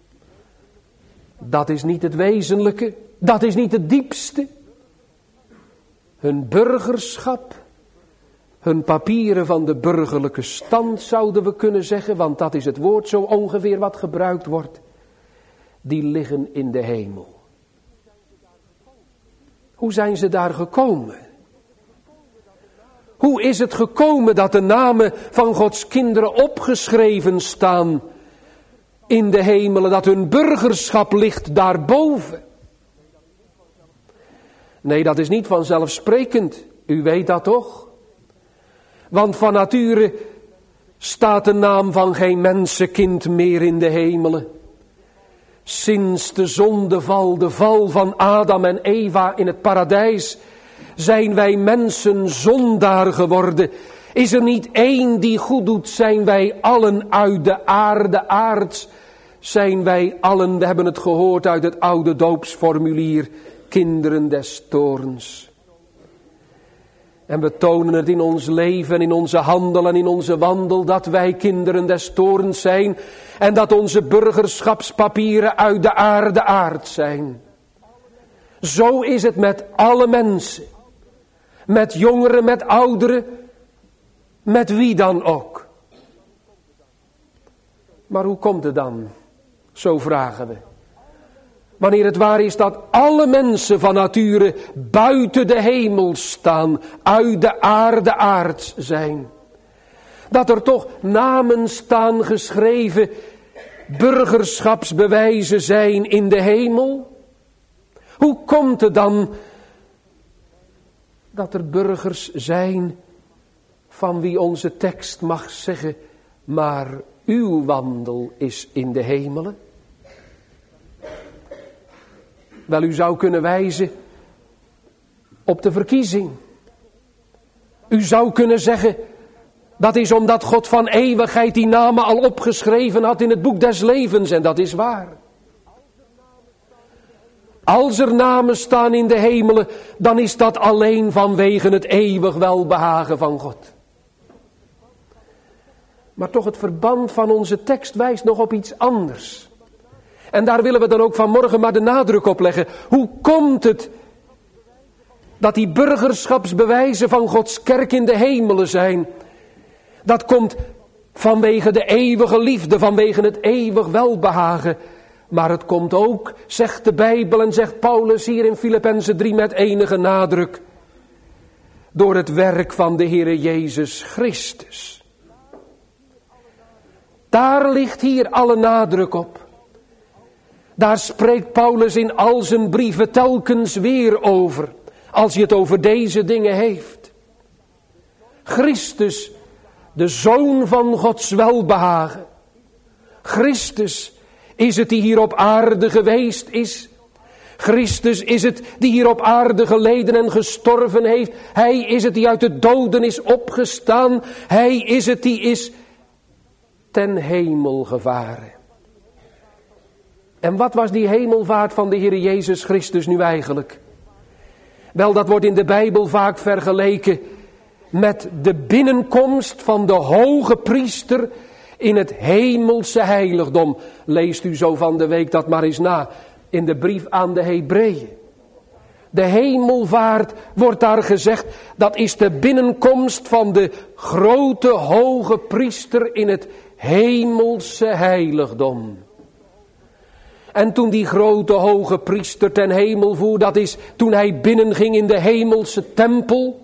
dat is niet het wezenlijke, dat is niet het diepste. Hun burgerschap, hun papieren van de burgerlijke stand zouden we kunnen zeggen, want dat is het woord zo ongeveer wat gebruikt wordt. Die liggen in de hemel. Hoe zijn ze daar gekomen? Hoe is het gekomen dat de namen van Gods kinderen opgeschreven staan in de hemelen, dat hun burgerschap ligt daarboven? Nee, dat is niet vanzelfsprekend. U weet dat toch? Want van nature staat de naam van geen mensenkind meer in de hemelen. Sinds de zondeval, de val van Adam en Eva in het paradijs, zijn wij mensen zondaar geworden. Is er niet één die goed doet, zijn wij allen uit de aarde aards. Zijn wij allen, we hebben het gehoord uit het oude doopsformulier, kinderen des toorns. En we tonen het in ons leven, in onze handel en in onze wandel, dat wij kinderen des toorns zijn en dat onze burgerschapspapieren uit de aarde aard zijn. Zo is het met alle mensen, met jongeren, met ouderen, met wie dan ook. Maar hoe komt het dan? Zo vragen we. Wanneer het waar is dat alle mensen van nature buiten de hemel staan, uit de aarde aards zijn. Dat er toch namen staan geschreven, burgerschapsbewijzen zijn in de hemel. Hoe komt het dan dat er burgers zijn van wie onze tekst mag zeggen, maar uw wandel is in de hemelen? Wel, u zou kunnen wijzen op de verkiezing. U zou kunnen zeggen, dat is omdat God van eeuwigheid die namen al opgeschreven had in het boek des levens. En dat is waar. Als er namen staan in de hemelen, dan is dat alleen vanwege het eeuwig welbehagen van God. Maar toch, het verband van onze tekst wijst nog op iets anders. En daar willen we dan ook vanmorgen maar de nadruk op leggen. Hoe komt het dat die burgerschapsbewijzen van Gods kerk in de hemelen zijn? Dat komt vanwege de eeuwige liefde, vanwege het eeuwig welbehagen. Maar het komt ook, zegt de Bijbel en zegt Paulus hier in Filippenzen drie met enige nadruk, door het werk van de Heere Jezus Christus. Daar ligt hier alle nadruk op. Daar spreekt Paulus in al zijn brieven telkens weer over, als hij het over deze dingen heeft. Christus, de Zoon van Gods welbehagen. Christus is het die hier op aarde geweest is. Christus is het die hier op aarde geleden en gestorven heeft. Hij is het die uit de doden is opgestaan. Hij is het die is ten hemel gevaren. En wat was die hemelvaart van de Heer Jezus Christus nu eigenlijk? Wel, dat wordt in de Bijbel vaak vergeleken met de binnenkomst van de hoge priester in het hemelse heiligdom. Leest u zo van de week dat maar eens na in de brief aan de Hebreeën. De hemelvaart wordt daar gezegd, dat is de binnenkomst van de grote hoge priester in het hemelse heiligdom. En toen die grote hoge priester ten hemel voer, dat is toen hij binnenging in de hemelse tempel.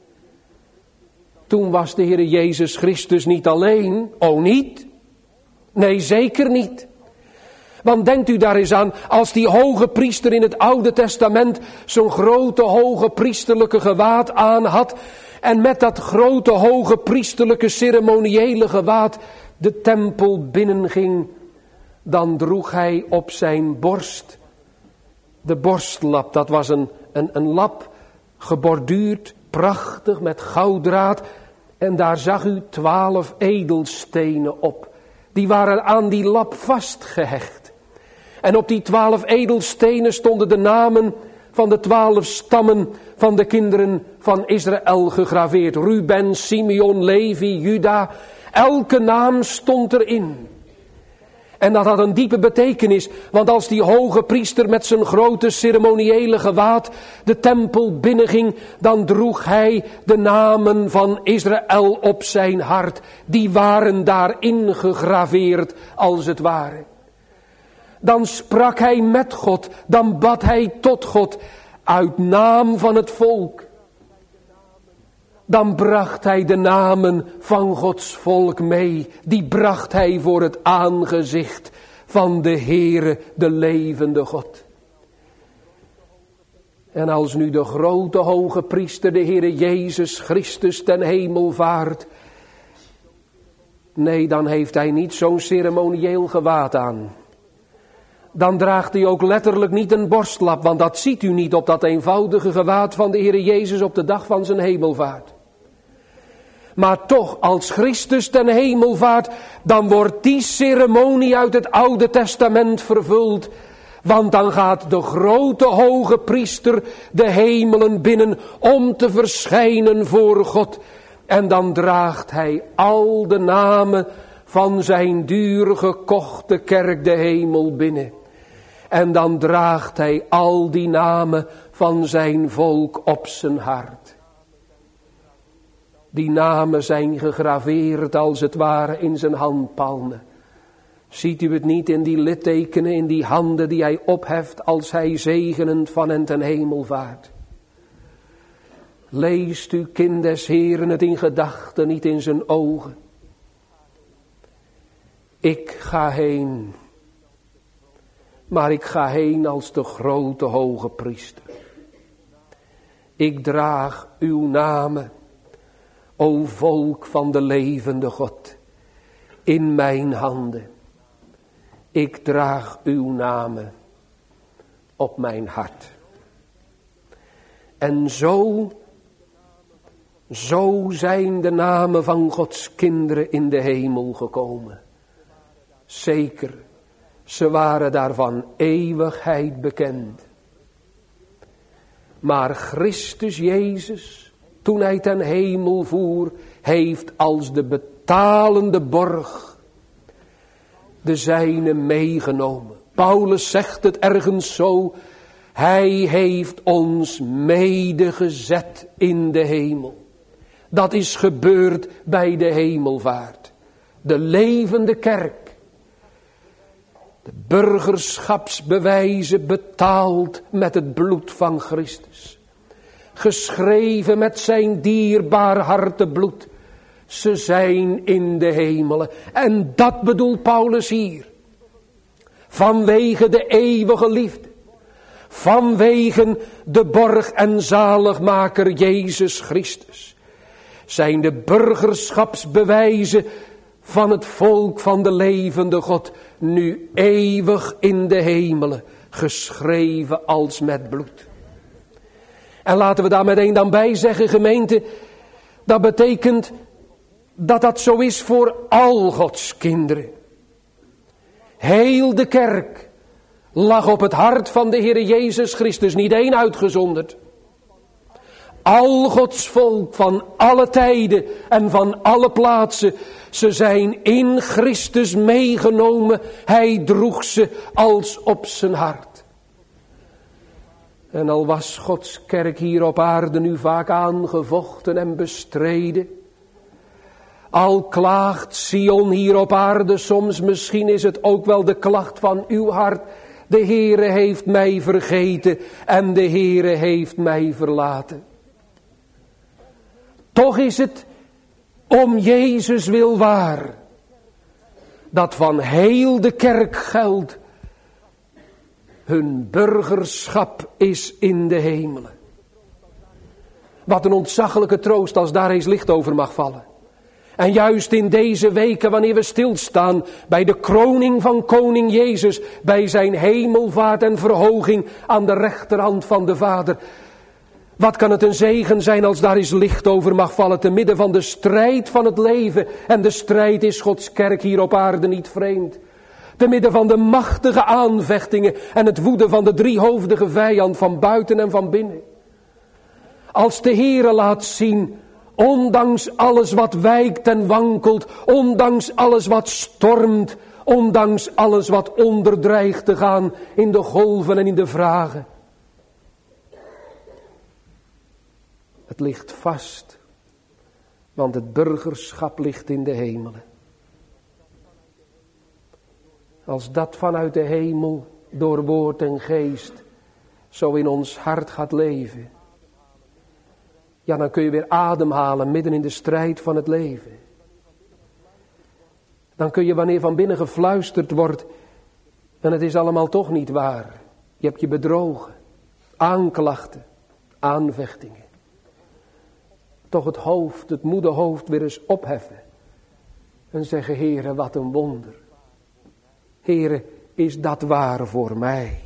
Toen was de Heer Jezus Christus niet alleen, o niet? Nee, zeker niet. Want denkt u daar eens aan, als die hoge priester in het Oude Testament zo'n grote hoge priesterlijke gewaad aan had en met dat grote hoge priesterlijke ceremoniële gewaad de tempel binnenging, dan droeg hij op zijn borst de borstlap. Dat was een, een, een lap geborduurd, prachtig met gouddraad. En daar zag u twaalf edelstenen op. Die waren aan die lap vastgehecht. En op die twaalf edelstenen stonden de namen van de twaalf stammen van de kinderen van Israël gegraveerd. Ruben, Simeon, Levi, Juda. Elke naam stond erin. En dat had een diepe betekenis, want als die hoge priester met zijn grote ceremoniële gewaad de tempel binnenging, dan droeg hij de namen van Israël op zijn hart. Die waren daarin gegraveerd, als het ware. Dan sprak hij met God, dan bad hij tot God, uit naam van het volk. Dan bracht hij de namen van Gods volk mee. Die bracht hij voor het aangezicht van de Heere, de levende God. En als nu de grote hoge priester, de Heere Jezus Christus, ten hemel vaart. Nee, dan heeft hij niet zo'n ceremonieel gewaad aan. Dan draagt hij ook letterlijk niet een borstlap, want dat ziet u niet op dat eenvoudige gewaad van de Heere Jezus op de dag van zijn hemelvaart. Maar toch, als Christus ten hemel vaart, dan wordt die ceremonie uit het Oude Testament vervuld. Want dan gaat de grote hoge priester de hemelen binnen om te verschijnen voor God. En dan draagt hij al de namen van zijn duur gekochte kerk de hemel binnen. En dan draagt hij al die namen van zijn volk op zijn hart. Die namen zijn gegraveerd als het ware in zijn handpalmen. Ziet u het niet in die littekenen, in die handen die hij opheft als hij zegenend van en ten hemel vaart. Leest u, kind des Heeren, het in gedachten, niet in zijn ogen. Ik ga heen, maar ik ga heen als de grote hoge priester. Ik draag uw namen, o volk van de levende God, in mijn handen. Ik draag uw namen op mijn hart. En zo, zo zijn de namen van Gods kinderen in de hemel gekomen. Zeker, ze waren daarvan eeuwigheid bekend. Maar Christus Jezus, toen hij ten hemel voer, heeft als de betalende borg de zijne meegenomen. Paulus zegt het ergens zo. Hij heeft ons medegezet in de hemel. Dat is gebeurd bij de hemelvaart. De levende kerk. De burgerschapsbewijzen betaald met het bloed van Christus. Geschreven met zijn dierbaar hartebloed. Ze zijn in de hemelen. En dat bedoelt Paulus hier. Vanwege de eeuwige liefde. Vanwege de borg en zaligmaker Jezus Christus. Zijn de burgerschapsbewijzen van het volk van de levende God nu eeuwig in de hemelen. Geschreven als met bloed. En laten we daar meteen dan bij zeggen, gemeente. Dat betekent dat dat zo is voor al Gods kinderen. Heel de kerk lag op het hart van de Heer Jezus Christus, niet één uitgezonderd. Al Gods volk van alle tijden en van alle plaatsen, ze zijn in Christus meegenomen. Hij droeg ze als op zijn hart. En al was Gods kerk hier op aarde nu vaak aangevochten en bestreden. Al klaagt Sion hier op aarde, soms misschien is het ook wel de klacht van uw hart. De Heere heeft mij vergeten en de Heere heeft mij verlaten. Toch is het om Jezus wil waar, dat van heel de kerk geldt, hun burgerschap is in de hemelen. Wat een ontzaglijke troost als daar eens licht over mag vallen. En juist in deze weken wanneer we stilstaan bij de kroning van koning Jezus, bij zijn hemelvaart en verhoging aan de rechterhand van de Vader. Wat kan het een zegen zijn als daar eens licht over mag vallen te midden van de strijd van het leven. En de strijd is Gods kerk hier op aarde niet vreemd. Te midden van de machtige aanvechtingen en het woeden van de driehoofdige vijand van buiten en van binnen. Als de Heere laat zien, ondanks alles wat wijkt en wankelt, ondanks alles wat stormt, ondanks alles wat onderdreigt te gaan in de golven en in de vragen. Het ligt vast, want het burgerschap ligt in de hemelen. Als dat vanuit de hemel door woord en geest zo in ons hart gaat leven, ja, dan kun je weer ademhalen midden in de strijd van het leven. Dan kun je wanneer van binnen gefluisterd wordt en het is allemaal toch niet waar. Je hebt je bedrogen, aanklachten, aanvechtingen. Toch het hoofd, het moede hoofd weer eens opheffen en zeggen, Heere, wat een wonder. Heere, is dat waar voor mij?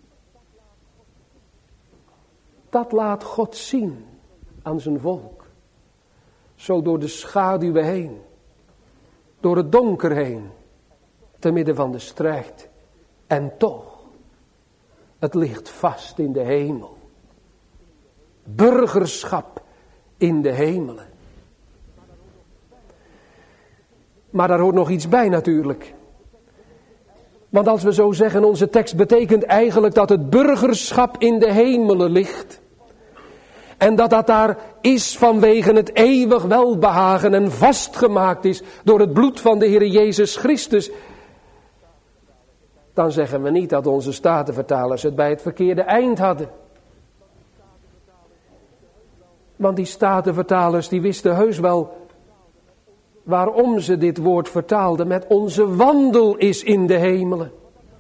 Dat laat God zien aan zijn volk. Zo door de schaduwen heen. Door het donker heen. Te midden van de strijd. En toch. Het ligt vast in de hemel. Burgerschap in de hemelen. Maar daar hoort nog iets bij natuurlijk. Want als we zo zeggen, onze tekst betekent eigenlijk dat het burgerschap in de hemelen ligt. En dat dat daar is vanwege het eeuwig welbehagen en vastgemaakt is door het bloed van de Heer Jezus Christus. Dan zeggen we niet dat onze statenvertalers het bij het verkeerde eind hadden. Want die statenvertalers die wisten heus wel waarom ze dit woord vertaalden. Met onze wandel is in de hemelen.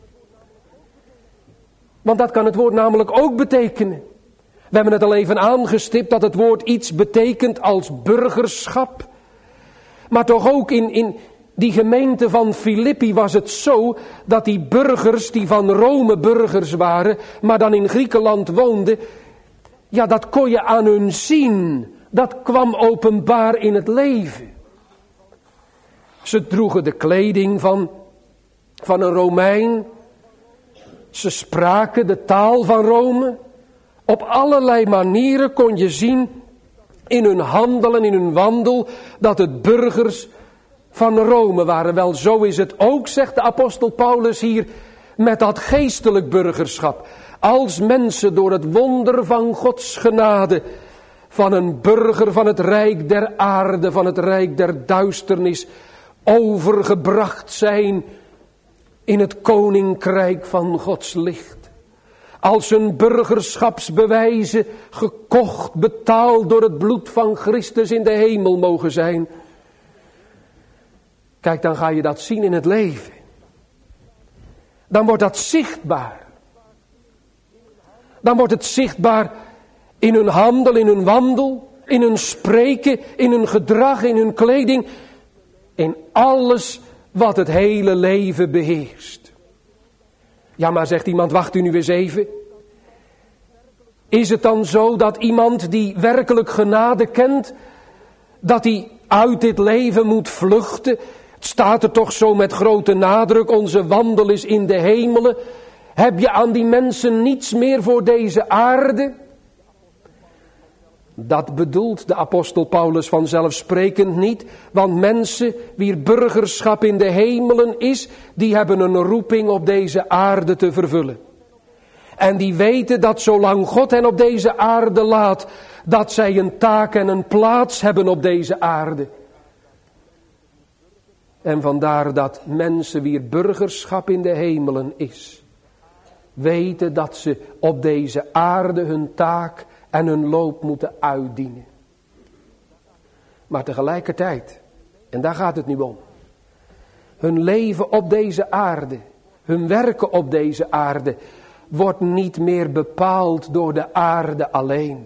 Want dat kan het woord namelijk ook betekenen. We hebben het al even aangestipt dat het woord iets betekent als burgerschap. Maar toch ook in, in die gemeente van Filippi was het zo dat die burgers die van Rome burgers waren, maar dan in Griekenland woonden, ja, dat kon je aan hun zien. Dat kwam openbaar in het leven. Ze droegen de kleding van, van een Romein. Ze spraken de taal van Rome. Op allerlei manieren kon je zien in hun handel en in hun wandel dat het burgers van Rome waren. Wel, zo is het ook, zegt de apostel Paulus hier, met dat geestelijk burgerschap. Als mensen door het wonder van Gods genade van een burger van het rijk der aarde, van het rijk der duisternis, overgebracht zijn in het koninkrijk van Gods licht. Als hun burgerschapsbewijzen gekocht, betaald door het bloed van Christus in de hemel mogen zijn. Kijk, dan ga je dat zien in het leven. Dan wordt dat zichtbaar. Dan wordt het zichtbaar in hun handel, in hun wandel, in hun spreken, in hun gedrag, in hun kleding. In alles wat het hele leven beheerst. Ja, maar zegt iemand, wacht u nu eens even. Is het dan zo dat iemand die werkelijk genade kent, dat hij uit dit leven moet vluchten? Het staat er toch zo met grote nadruk, onze wandel is in de hemelen. Heb je aan die mensen niets meer voor deze aarde? Dat bedoelt de apostel Paulus vanzelfsprekend niet, want mensen wier burgerschap in de hemelen is, die hebben een roeping op deze aarde te vervullen. En die weten dat zolang God hen op deze aarde laat, dat zij een taak en een plaats hebben op deze aarde. En vandaar dat mensen wier burgerschap in de hemelen is, weten dat ze op deze aarde hun taak en hun loop moeten uitdienen. Maar tegelijkertijd, en daar gaat het nu om, hun leven op deze aarde, hun werken op deze aarde, wordt niet meer bepaald door de aarde alleen.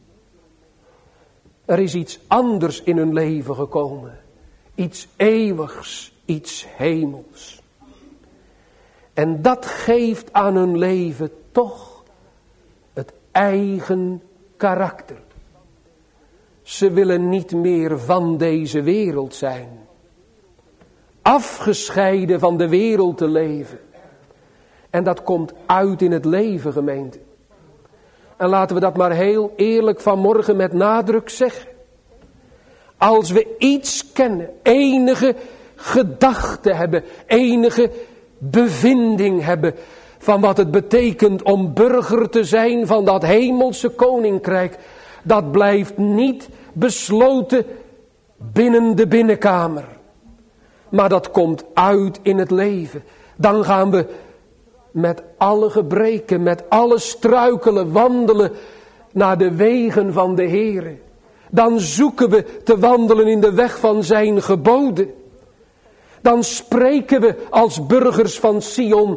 Er is iets anders in hun leven gekomen. Iets eeuwigs, iets hemels. En dat geeft aan hun leven toch het eigen karakter. Ze willen niet meer van deze wereld zijn. Afgescheiden van de wereld te leven. En dat komt uit in het leven, gemeente. En laten we dat maar heel eerlijk vanmorgen met nadruk zeggen. Als we iets kennen, enige gedachte hebben, enige bevinding hebben van wat het betekent om burger te zijn van dat hemelse koninkrijk, dat blijft niet besloten binnen de binnenkamer. Maar dat komt uit in het leven. Dan gaan we met alle gebreken, met alle struikelen wandelen naar de wegen van de Heere. Dan zoeken we te wandelen in de weg van zijn geboden. Dan spreken we als burgers van Sion.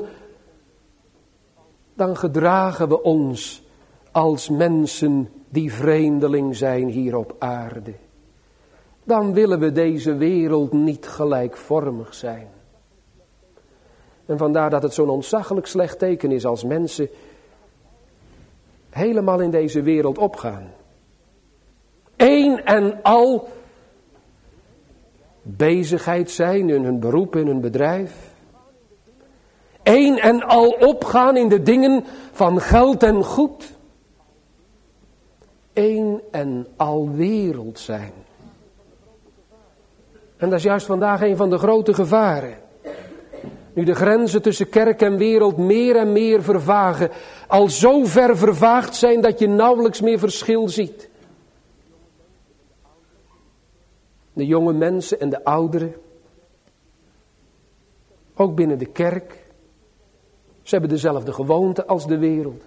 Dan gedragen we ons als mensen die vreemdeling zijn hier op aarde. Dan willen we deze wereld niet gelijkvormig zijn. En vandaar dat het zo'n ontzaglijk slecht teken is als mensen helemaal in deze wereld opgaan. Eén en al bezigheid zijn in hun beroep, in hun bedrijf. Eén en al opgaan in de dingen van geld en goed. Eén en al wereld zijn. En dat is juist vandaag een van de grote gevaren. Nu de grenzen tussen kerk en wereld meer en meer vervagen. Al zo ver vervaagd zijn dat je nauwelijks meer verschil ziet. De jonge mensen en de ouderen. Ook binnen de kerk. Ze hebben dezelfde gewoonten als de wereld.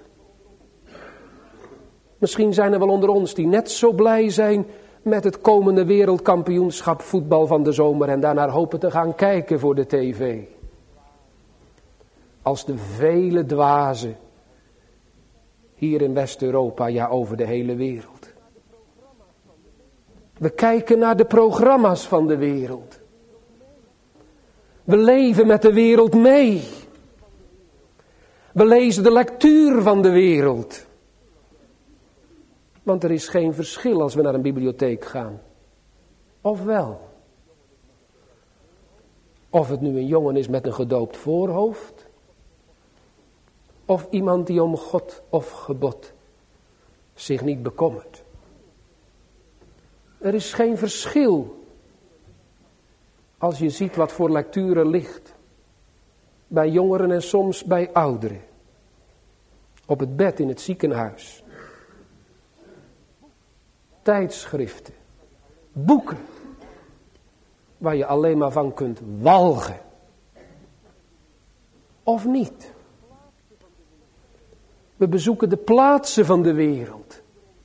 Misschien zijn er wel onder ons die net zo blij zijn met het komende wereldkampioenschap voetbal van de zomer en daarnaar hopen te gaan kijken voor de tv. Als de vele dwazen hier in West-Europa, ja over de hele wereld. We kijken naar de programma's van de wereld. We leven met de wereld mee. We lezen de lectuur van de wereld. Want er is geen verschil als we naar een bibliotheek gaan. Of wel? Of het nu een jongen is met een gedoopt voorhoofd. Of iemand die om God of gebod zich niet bekommert. Er is geen verschil als je ziet wat voor lectuur er ligt. bij jongeren en soms bij ouderen. Op het bed in het ziekenhuis. Tijdschriften. Boeken. Waar je alleen maar van kunt walgen. Of niet. We bezoeken de plaatsen van de wereld.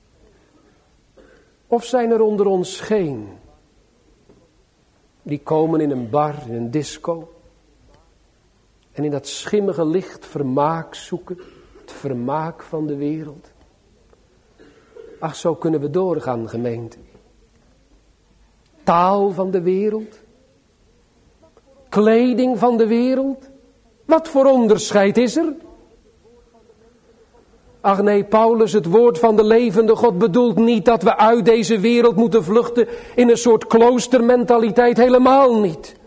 Of zijn er onder ons geen die komen in een bar, in een disco. En in dat schimmige licht vermaak zoeken. Het vermaak van de wereld. Ach, zo kunnen we doorgaan, gemeente. Taal van de wereld. Kleding van de wereld. Wat voor onderscheid is er? Ach nee, Paulus, het woord van de levende God bedoelt niet dat we uit deze wereld moeten vluchten in een soort kloostermentaliteit, helemaal niet.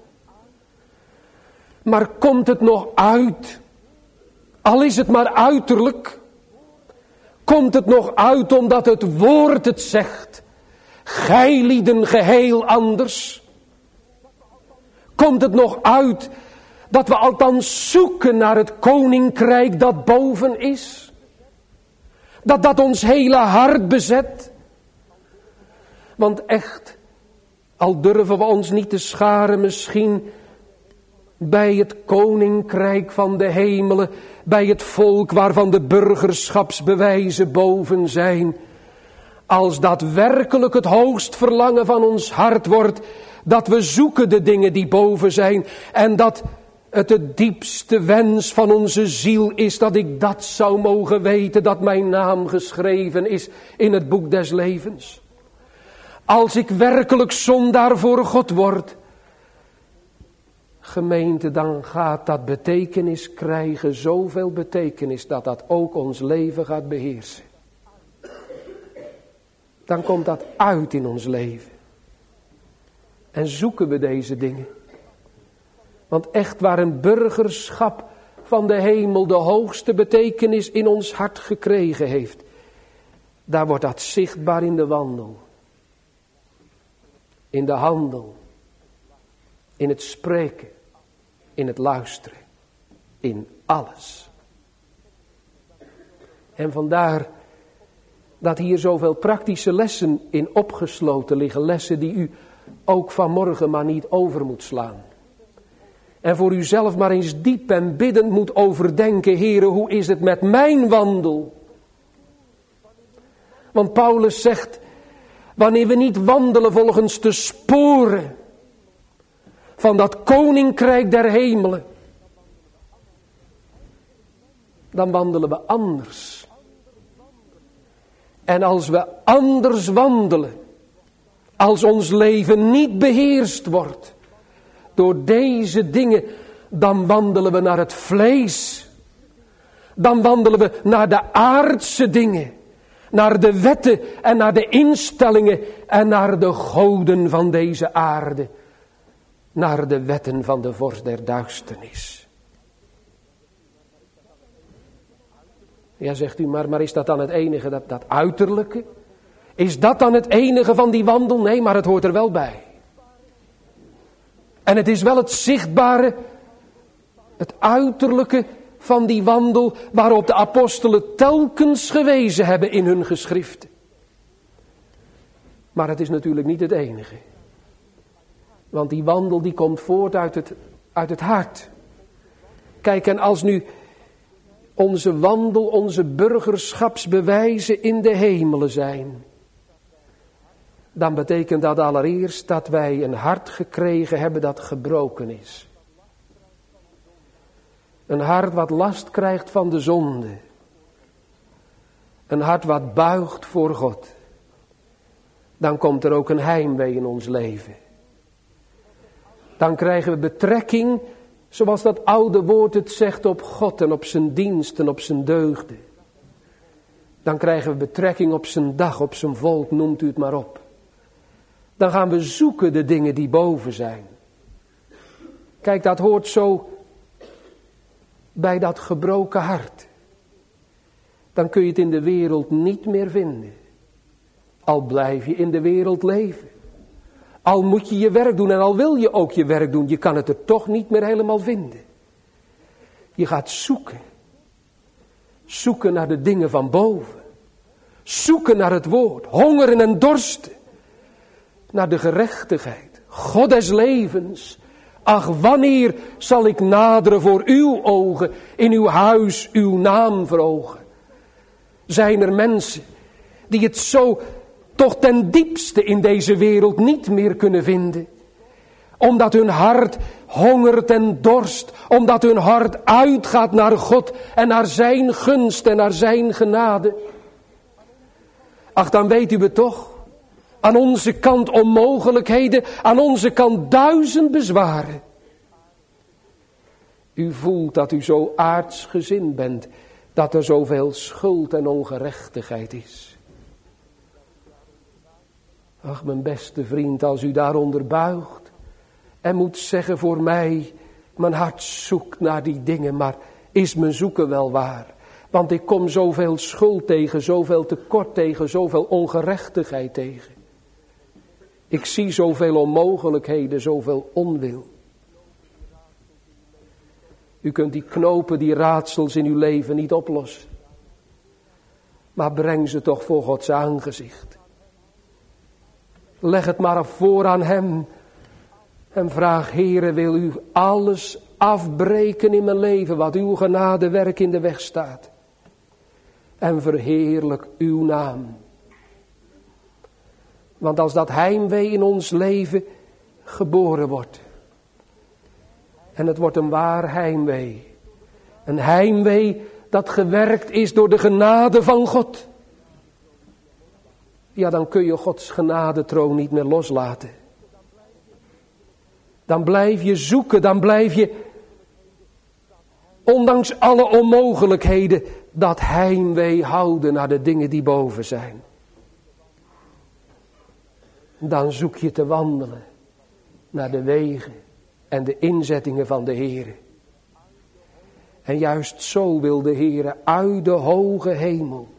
Maar komt het nog uit, al is het maar uiterlijk, komt het nog uit omdat het woord het zegt, gij lieden geheel anders? Komt het nog uit dat we althans zoeken naar het koninkrijk dat boven is? Dat dat ons hele hart bezet. Want echt, al durven we ons niet te scharen misschien bij het koninkrijk van de hemelen, bij het volk waarvan de burgerschapsbewijzen boven zijn. Als dat werkelijk het hoogst verlangen van ons hart wordt, dat we zoeken de dingen die boven zijn en dat het de diepste wens van onze ziel is dat ik dat zou mogen weten, dat mijn naam geschreven is in het boek des levens. Als ik werkelijk zondaar voor God word, gemeente, dan gaat dat betekenis krijgen, zoveel betekenis, dat dat ook ons leven gaat beheersen. Dan komt dat uit in ons leven. En zoeken we deze dingen. Want echt waar een burgerschap van de hemel de hoogste betekenis in ons hart gekregen heeft, daar wordt dat zichtbaar in de wandel. In de handel. In het spreken. In het luisteren. In alles. En vandaar dat hier zoveel praktische lessen in opgesloten liggen. Lessen die u ook vanmorgen maar niet over moet slaan. En voor uzelf maar eens diep en biddend moet overdenken. Heere, hoe is het met mijn wandel? Want Paulus zegt, wanneer we niet wandelen volgens de sporen van dat koninkrijk der hemelen, dan wandelen we anders. En als we anders wandelen, als ons leven niet beheerst wordt door deze dingen, dan wandelen we naar het vlees. Dan wandelen we naar de aardse dingen. Naar de wetten en naar de instellingen en naar de goden van deze aarde. Naar de wetten van de vorst der duisternis. Ja, zegt u, maar, maar is dat dan het enige, dat, dat uiterlijke? Is dat dan het enige van die wandel? Nee, maar het hoort er wel bij. En het is wel het zichtbare, het uiterlijke van die wandel waarop de apostelen telkens gewezen hebben in hun geschriften. Maar het is natuurlijk niet het enige. Want die wandel die komt voort uit het, uit het hart. Kijk, en als nu onze wandel, onze burgerschapsbewijzen in de hemelen zijn, dan betekent dat allereerst dat wij een hart gekregen hebben dat gebroken is. Een hart wat last krijgt van de zonde. Een hart wat buigt voor God. Dan komt er ook een heimwee in ons leven. Dan krijgen we betrekking, zoals dat oude woord het zegt, op God en op zijn dienst en op zijn deugden. Dan krijgen we betrekking op zijn dag, op zijn volk, noemt u het maar op. Dan gaan we zoeken de dingen die boven zijn. Kijk, dat hoort zo bij dat gebroken hart. Dan kun je het in de wereld niet meer vinden. Al blijf je in de wereld leven. Al moet je je werk doen en al wil je ook je werk doen, je kan het er toch niet meer helemaal vinden. Je gaat zoeken. Zoeken naar de dingen van boven. Zoeken naar het woord. Hongeren en dorsten. Naar de gerechtigheid. God des levens. Ach, wanneer zal ik naderen voor uw ogen. In uw huis uw naam verhogen. Zijn er mensen die het zo toch ten diepste in deze wereld niet meer kunnen vinden. Omdat hun hart hongert en dorst. Omdat hun hart uitgaat naar God en naar zijn gunst en naar zijn genade. Ach, dan weet u het toch. Aan onze kant onmogelijkheden, aan onze kant duizend bezwaren. U voelt dat u zo aardsgezind bent, dat er zoveel schuld en ongerechtigheid is. Ach, mijn beste vriend, als u daaronder buigt en moet zeggen voor mij, mijn hart zoekt naar die dingen, maar is mijn zoeken wel waar? Want ik kom zoveel schuld tegen, zoveel tekort tegen, zoveel ongerechtigheid tegen. Ik zie zoveel onmogelijkheden, zoveel onwil. U kunt die knopen, die raadsels in uw leven niet oplossen. Maar breng ze toch voor Gods aangezicht. Leg het maar voor aan hem. En vraag, Heere, wil u alles afbreken in mijn leven wat uw genadewerk in de weg staat. En verheerlijk uw naam. Want als dat heimwee in ons leven geboren wordt. En het wordt een waar heimwee. Een heimwee dat gewerkt is door de genade van God. Ja, dan kun je Gods genadetroon niet meer loslaten. Dan blijf je zoeken, dan blijf je, ondanks alle onmogelijkheden, dat heimwee houden naar de dingen die boven zijn. Dan zoek je te wandelen naar de wegen en de inzettingen van de Heere. En juist zo wil de Heere uit de hoge hemel,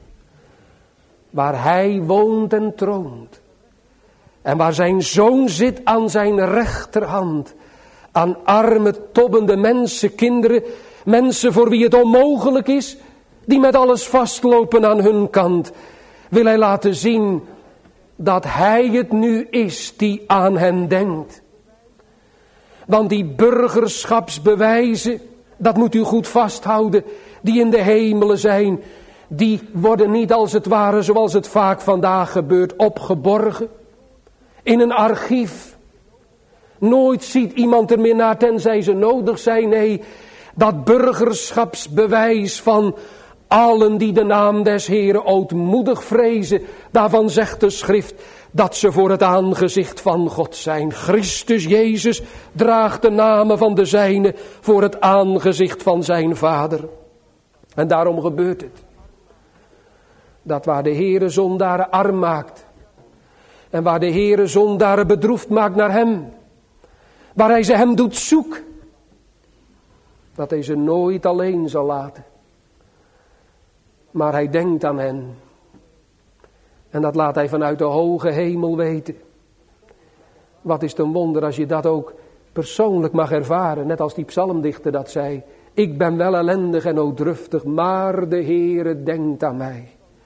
waar Hij woont en troont, en waar zijn Zoon zit aan zijn rechterhand, aan arme, tobbende mensen, kinderen, mensen voor wie het onmogelijk is, die met alles vastlopen aan hun kant, wil Hij laten zien dat Hij het nu is die aan hen denkt. Want die burgerschapsbewijzen, dat moet u goed vasthouden, die in de hemelen zijn, die worden niet als het ware, zoals het vaak vandaag gebeurt, opgeborgen in een archief. Nooit ziet iemand er meer naar tenzij ze nodig zijn. Nee, dat burgerschapsbewijs van allen die de naam des Heeren ootmoedig vrezen, daarvan zegt de schrift dat ze voor het aangezicht van God zijn. Christus Jezus draagt de namen van de zijne voor het aangezicht van zijn Vader. En daarom gebeurt het. Dat waar de Heere zondaren arm maakt. En waar de Heere zondaren bedroefd maakt naar hem. Waar hij ze hem doet zoek. Dat hij ze nooit alleen zal laten. Maar hij denkt aan hen. En dat laat hij vanuit de hoge hemel weten. Wat is het een wonder als je dat ook persoonlijk mag ervaren. Net als die psalmdichter dat zei. Ik ben wel ellendig en noodruftig, maar de Heere denkt aan mij.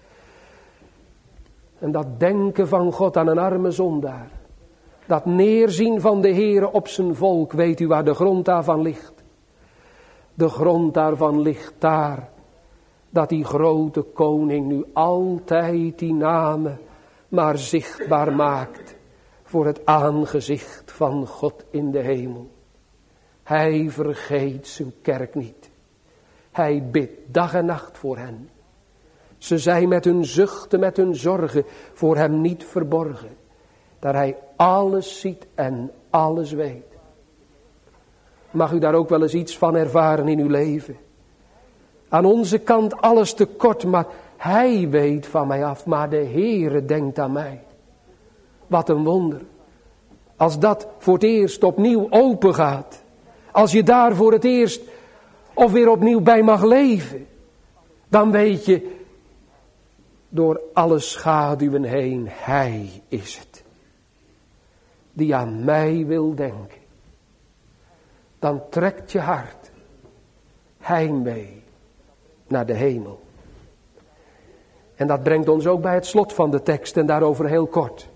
En dat denken van God aan een arme zondaar. Dat neerzien van de Heere op zijn volk. Weet u waar de grond daarvan ligt? De grond daarvan ligt daar. Dat die grote koning nu altijd die namen maar zichtbaar maakt. Voor het aangezicht van God in de hemel. Hij vergeet zijn kerk niet. Hij bidt dag en nacht voor hen. Ze zijn met hun zuchten, met hun zorgen voor hem niet verborgen. Dat hij alles ziet en alles weet. Mag u daar ook wel eens iets van ervaren in uw leven? Aan onze kant alles tekort, maar hij weet van mij af, maar de Heere denkt aan mij. Wat een wonder. Als dat voor het eerst opnieuw open gaat. Als je daar voor het eerst of weer opnieuw bij mag leven. Dan weet je, door alle schaduwen heen, hij is het. Die aan mij wil denken. Dan trekt je hart. heimwee naar de hemel. En dat brengt ons ook bij het slot van de tekst en daarover heel kort.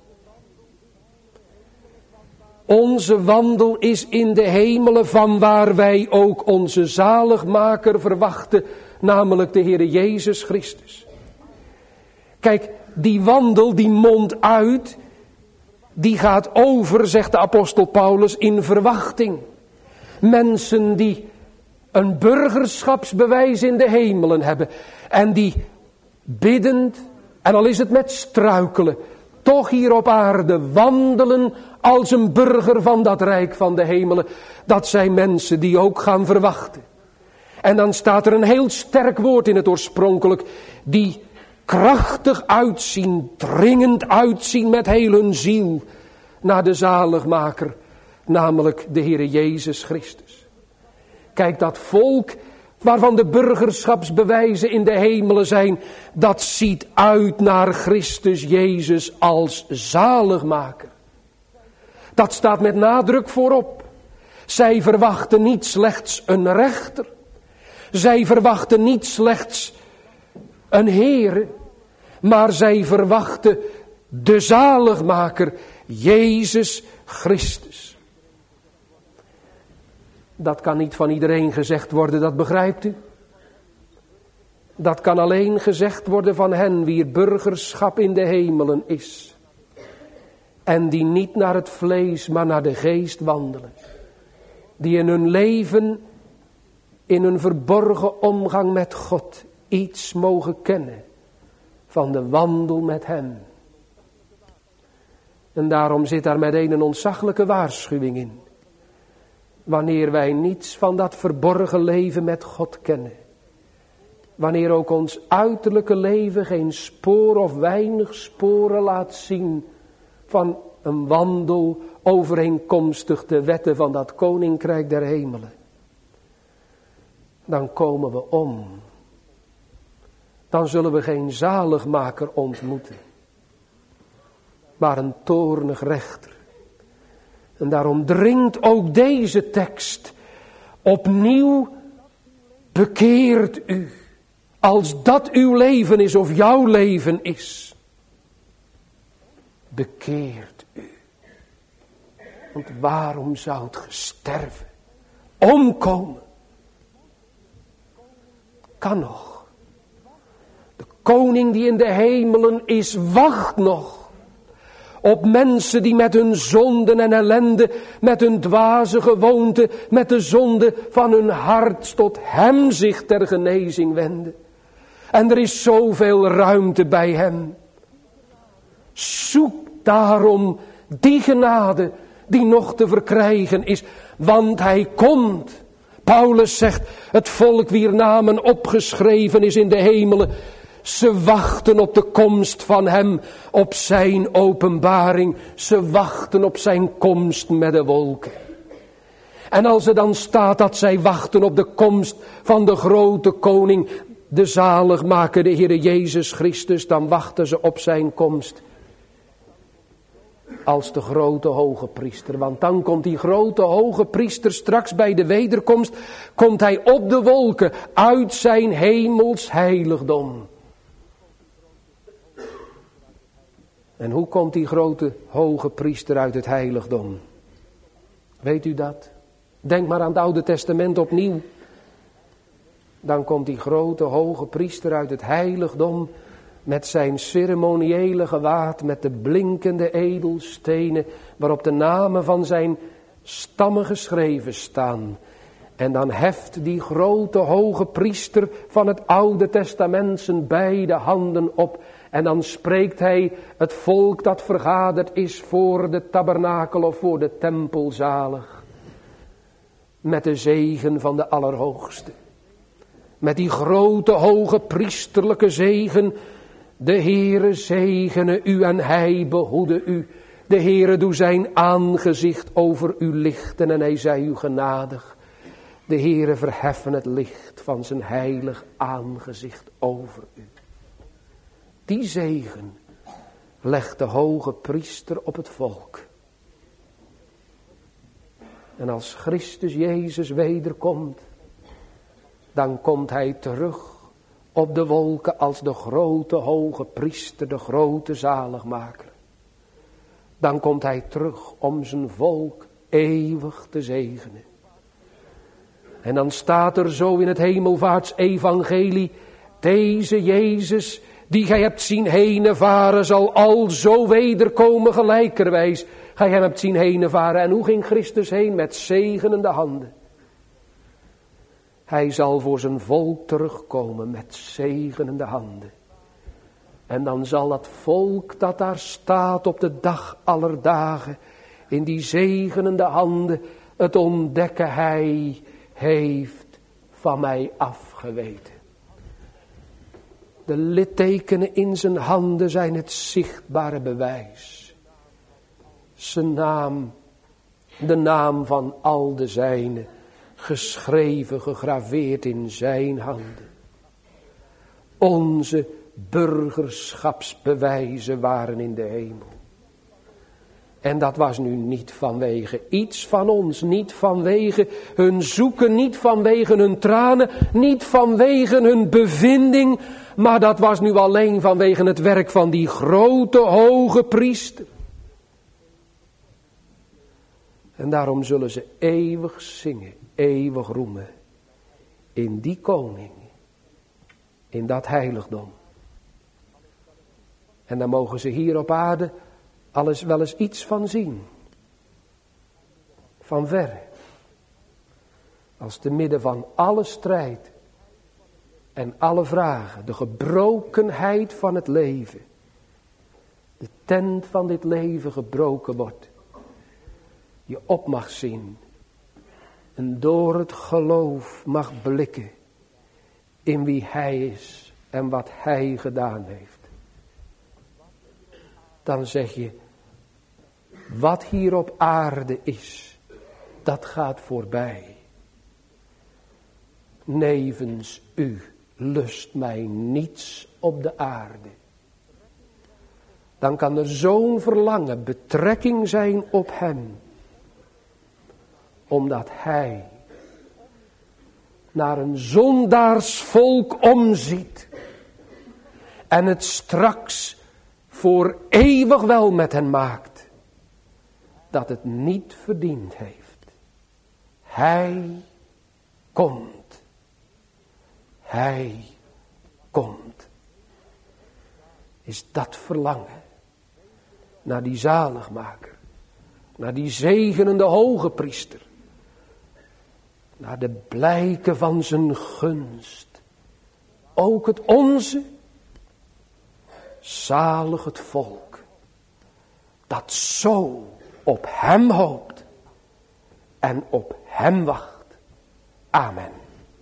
Onze wandel is in de hemelen, van waar wij ook onze zaligmaker verwachten, namelijk de Heere Jezus Christus. Kijk, die wandel die mondt uit, die gaat over, zegt de apostel Paulus, in verwachting. Mensen die een burgerschapsbewijs in de hemelen hebben en die biddend, en al is het met struikelen, toch hier op aarde wandelen als een burger van dat rijk van de hemelen. Dat zijn mensen die ook gaan verwachten. En dan staat er een heel sterk woord in het oorspronkelijk, die krachtig uitzien, dringend uitzien met heel hun ziel naar de zaligmaker, namelijk de Heere Jezus Christus. Kijk, dat volk waarvan de burgerschapsbewijzen in de hemelen zijn, dat ziet uit naar Christus Jezus als zaligmaker. Dat staat met nadruk voorop. Zij verwachten niet slechts een rechter. Zij verwachten niet slechts een Heere, maar zij verwachten de zaligmaker, Jezus Christus. Dat kan niet van iedereen gezegd worden, dat begrijpt u? Dat kan alleen gezegd worden van hen wier burgerschap in de hemelen is. En die niet naar het vlees, maar naar de geest wandelen. Die in hun leven, in hun verborgen omgang met God, iets mogen kennen van de wandel met hem. En daarom zit daar meteen een ontzaglijke waarschuwing in. Wanneer wij niets van dat verborgen leven met God kennen. Wanneer ook ons uiterlijke leven geen spoor of weinig sporen laat zien van een wandel overeenkomstig de wetten van dat koninkrijk der hemelen. Dan komen we om. Dan zullen we geen zaligmaker ontmoeten, maar een toornig rechter. En daarom dringt ook deze tekst opnieuw: bekeert u, als dat uw leven is of jouw leven is. Bekeert u. Want waarom zou het sterven? Omkomen. Kan nog. De koning die in de hemelen is, wacht nog op mensen die met hun zonden en ellende, met hun dwaze gewoonte, met de zonde van hun hart tot hem zich ter genezing wenden. En er is zoveel ruimte bij hem. Zoek daarom die genade die nog te verkrijgen is, want hij komt. Paulus zegt, het volk wier namen opgeschreven is in de hemelen, ze wachten op de komst van hem, op zijn openbaring. Ze wachten op zijn komst met de wolken. En als er dan staat dat zij wachten op de komst van de grote koning, de zaligmaker, de Heere Jezus Christus, dan wachten ze op zijn komst als de grote hoge priester. Want dan komt die grote hoge priester straks bij de wederkomst, komt hij op de wolken uit zijn hemels heiligdom. En hoe komt die grote hoge priester uit het heiligdom? Weet u dat? Denk maar aan het Oude Testament opnieuw. Dan komt die grote hoge priester uit het heiligdom met zijn ceremoniële gewaad, met de blinkende edelstenen waarop de namen van zijn stammen geschreven staan. En dan heft die grote hoge priester van het Oude Testament zijn beide handen op. En dan spreekt hij het volk dat vergaderd is voor de tabernakel of voor de tempel zalig. Met de zegen van de Allerhoogste. Met die grote hoge priesterlijke zegen. De Heere zegene u en hij behoede u. De Heere doe zijn aangezicht over u lichten en hij zij u genadig. De Heere verheffen het licht van zijn heilig aangezicht over u. Die zegen legt de hoge priester op het volk. En als Christus Jezus wederkomt, Dan komt hij terug op de wolken als de grote hoge priester, de grote zaligmaker. Dan komt hij terug om zijn volk eeuwig te zegenen. En dan staat er zo in het hemelvaartsevangelie, deze Jezus die gij hebt zien henen varen zal al zo wederkomen gelijkerwijs. Gij hem hebt zien henen varen. En hoe ging Christus heen? Met zegenende handen. Hij zal voor zijn volk terugkomen met zegenende handen. En dan zal dat volk dat daar staat op de dag aller dagen, in die zegenende handen, het ontdekken, hij heeft van mij afgeweten. De littekenen in zijn handen zijn het zichtbare bewijs. Zijn naam, de naam van al de zijnen, geschreven, gegraveerd in zijn handen. Onze burgerschapsbewijzen waren in de hemel. En dat was nu niet vanwege iets van ons, niet vanwege hun zoeken, niet vanwege hun tranen, niet vanwege hun bevinding, maar dat was nu alleen vanwege het werk van die grote hoge priester. En daarom zullen ze eeuwig zingen, eeuwig roemen in die koning, in dat heiligdom. En dan mogen ze hier op aarde alles wel eens iets van zien. Van verre. Als te midden van alle strijd en alle vragen, de gebrokenheid van het leven, de tent van dit leven gebroken wordt, je op mag zien en door het geloof mag blikken in wie hij is en wat hij gedaan heeft. Dan zeg je, wat hier op aarde is, dat gaat voorbij. Nevens u lust mij niets op de aarde. Dan kan er zo'n verlangen, betrekking zijn op hem. Omdat hij naar een zondaarsvolk omziet. En het straks voor eeuwig wel met hen maakt. Dat het niet verdiend heeft. Hij komt. Hij komt. Is dat verlangen naar die zaligmaker. Naar die zegenende hoge priester. Naar de blijken van zijn gunst. Ook het onze. Zalig het volk. Dat zo op hem hoopt. En op hem wacht. Amen.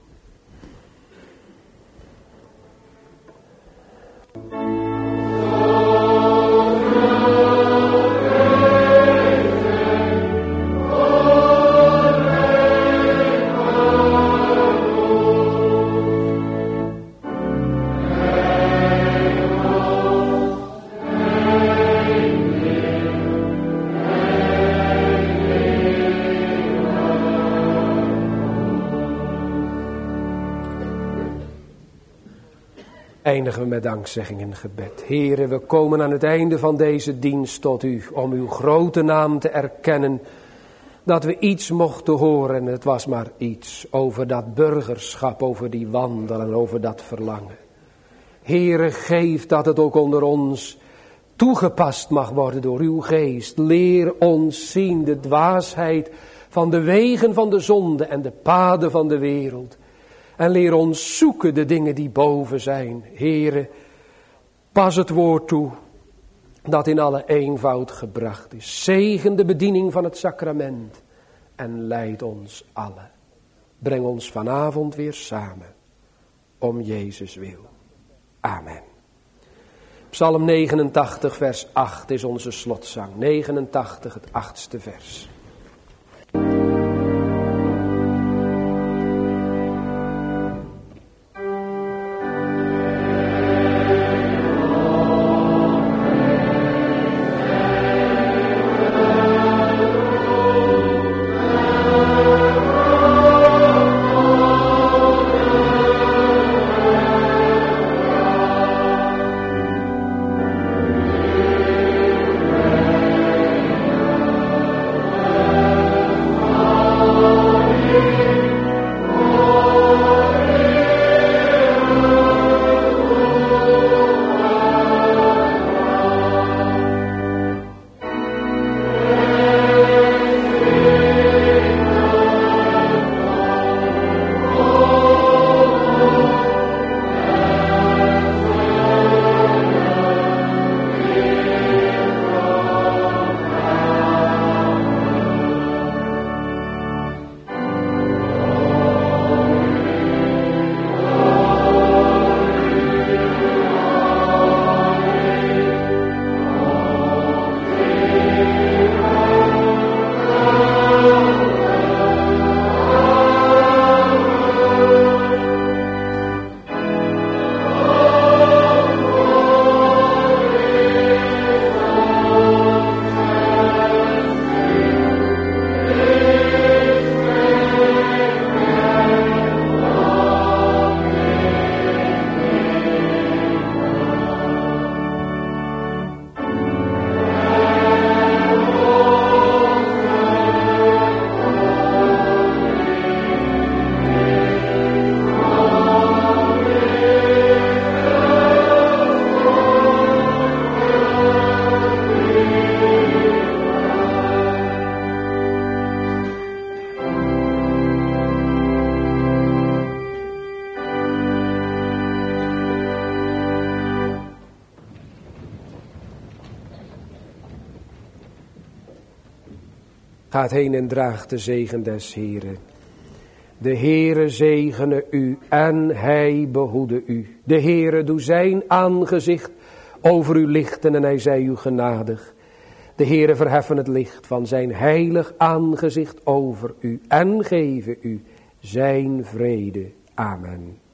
Eindigen we met dankzegging en gebed. Here, we komen aan het einde van deze dienst tot u, om uw grote naam te erkennen, dat we iets mochten horen, en het was maar iets, over dat burgerschap, over die wandelen, over dat verlangen. Here, geef dat het ook onder ons toegepast mag worden door uw geest. Leer ons zien de dwaasheid van de wegen van de zonde en de paden van de wereld. En leer ons zoeken de dingen die boven zijn. Heere, pas het woord toe dat in alle eenvoud gebracht is. Zegen de bediening van het sacrament en leid ons allen. Breng ons vanavond weer samen om Jezus wil. Amen. Psalm negenentachtig vers acht is onze slotzang. negenentachtig, het achtste vers. Gaat heen en draagt de zegen des Heren. De Heere zegene u en hij behoede u. De Heere doe zijn aangezicht over u lichten en hij zij u genadig. De Heere verheffen het licht van zijn heilig aangezicht over u en geven u zijn vrede. Amen.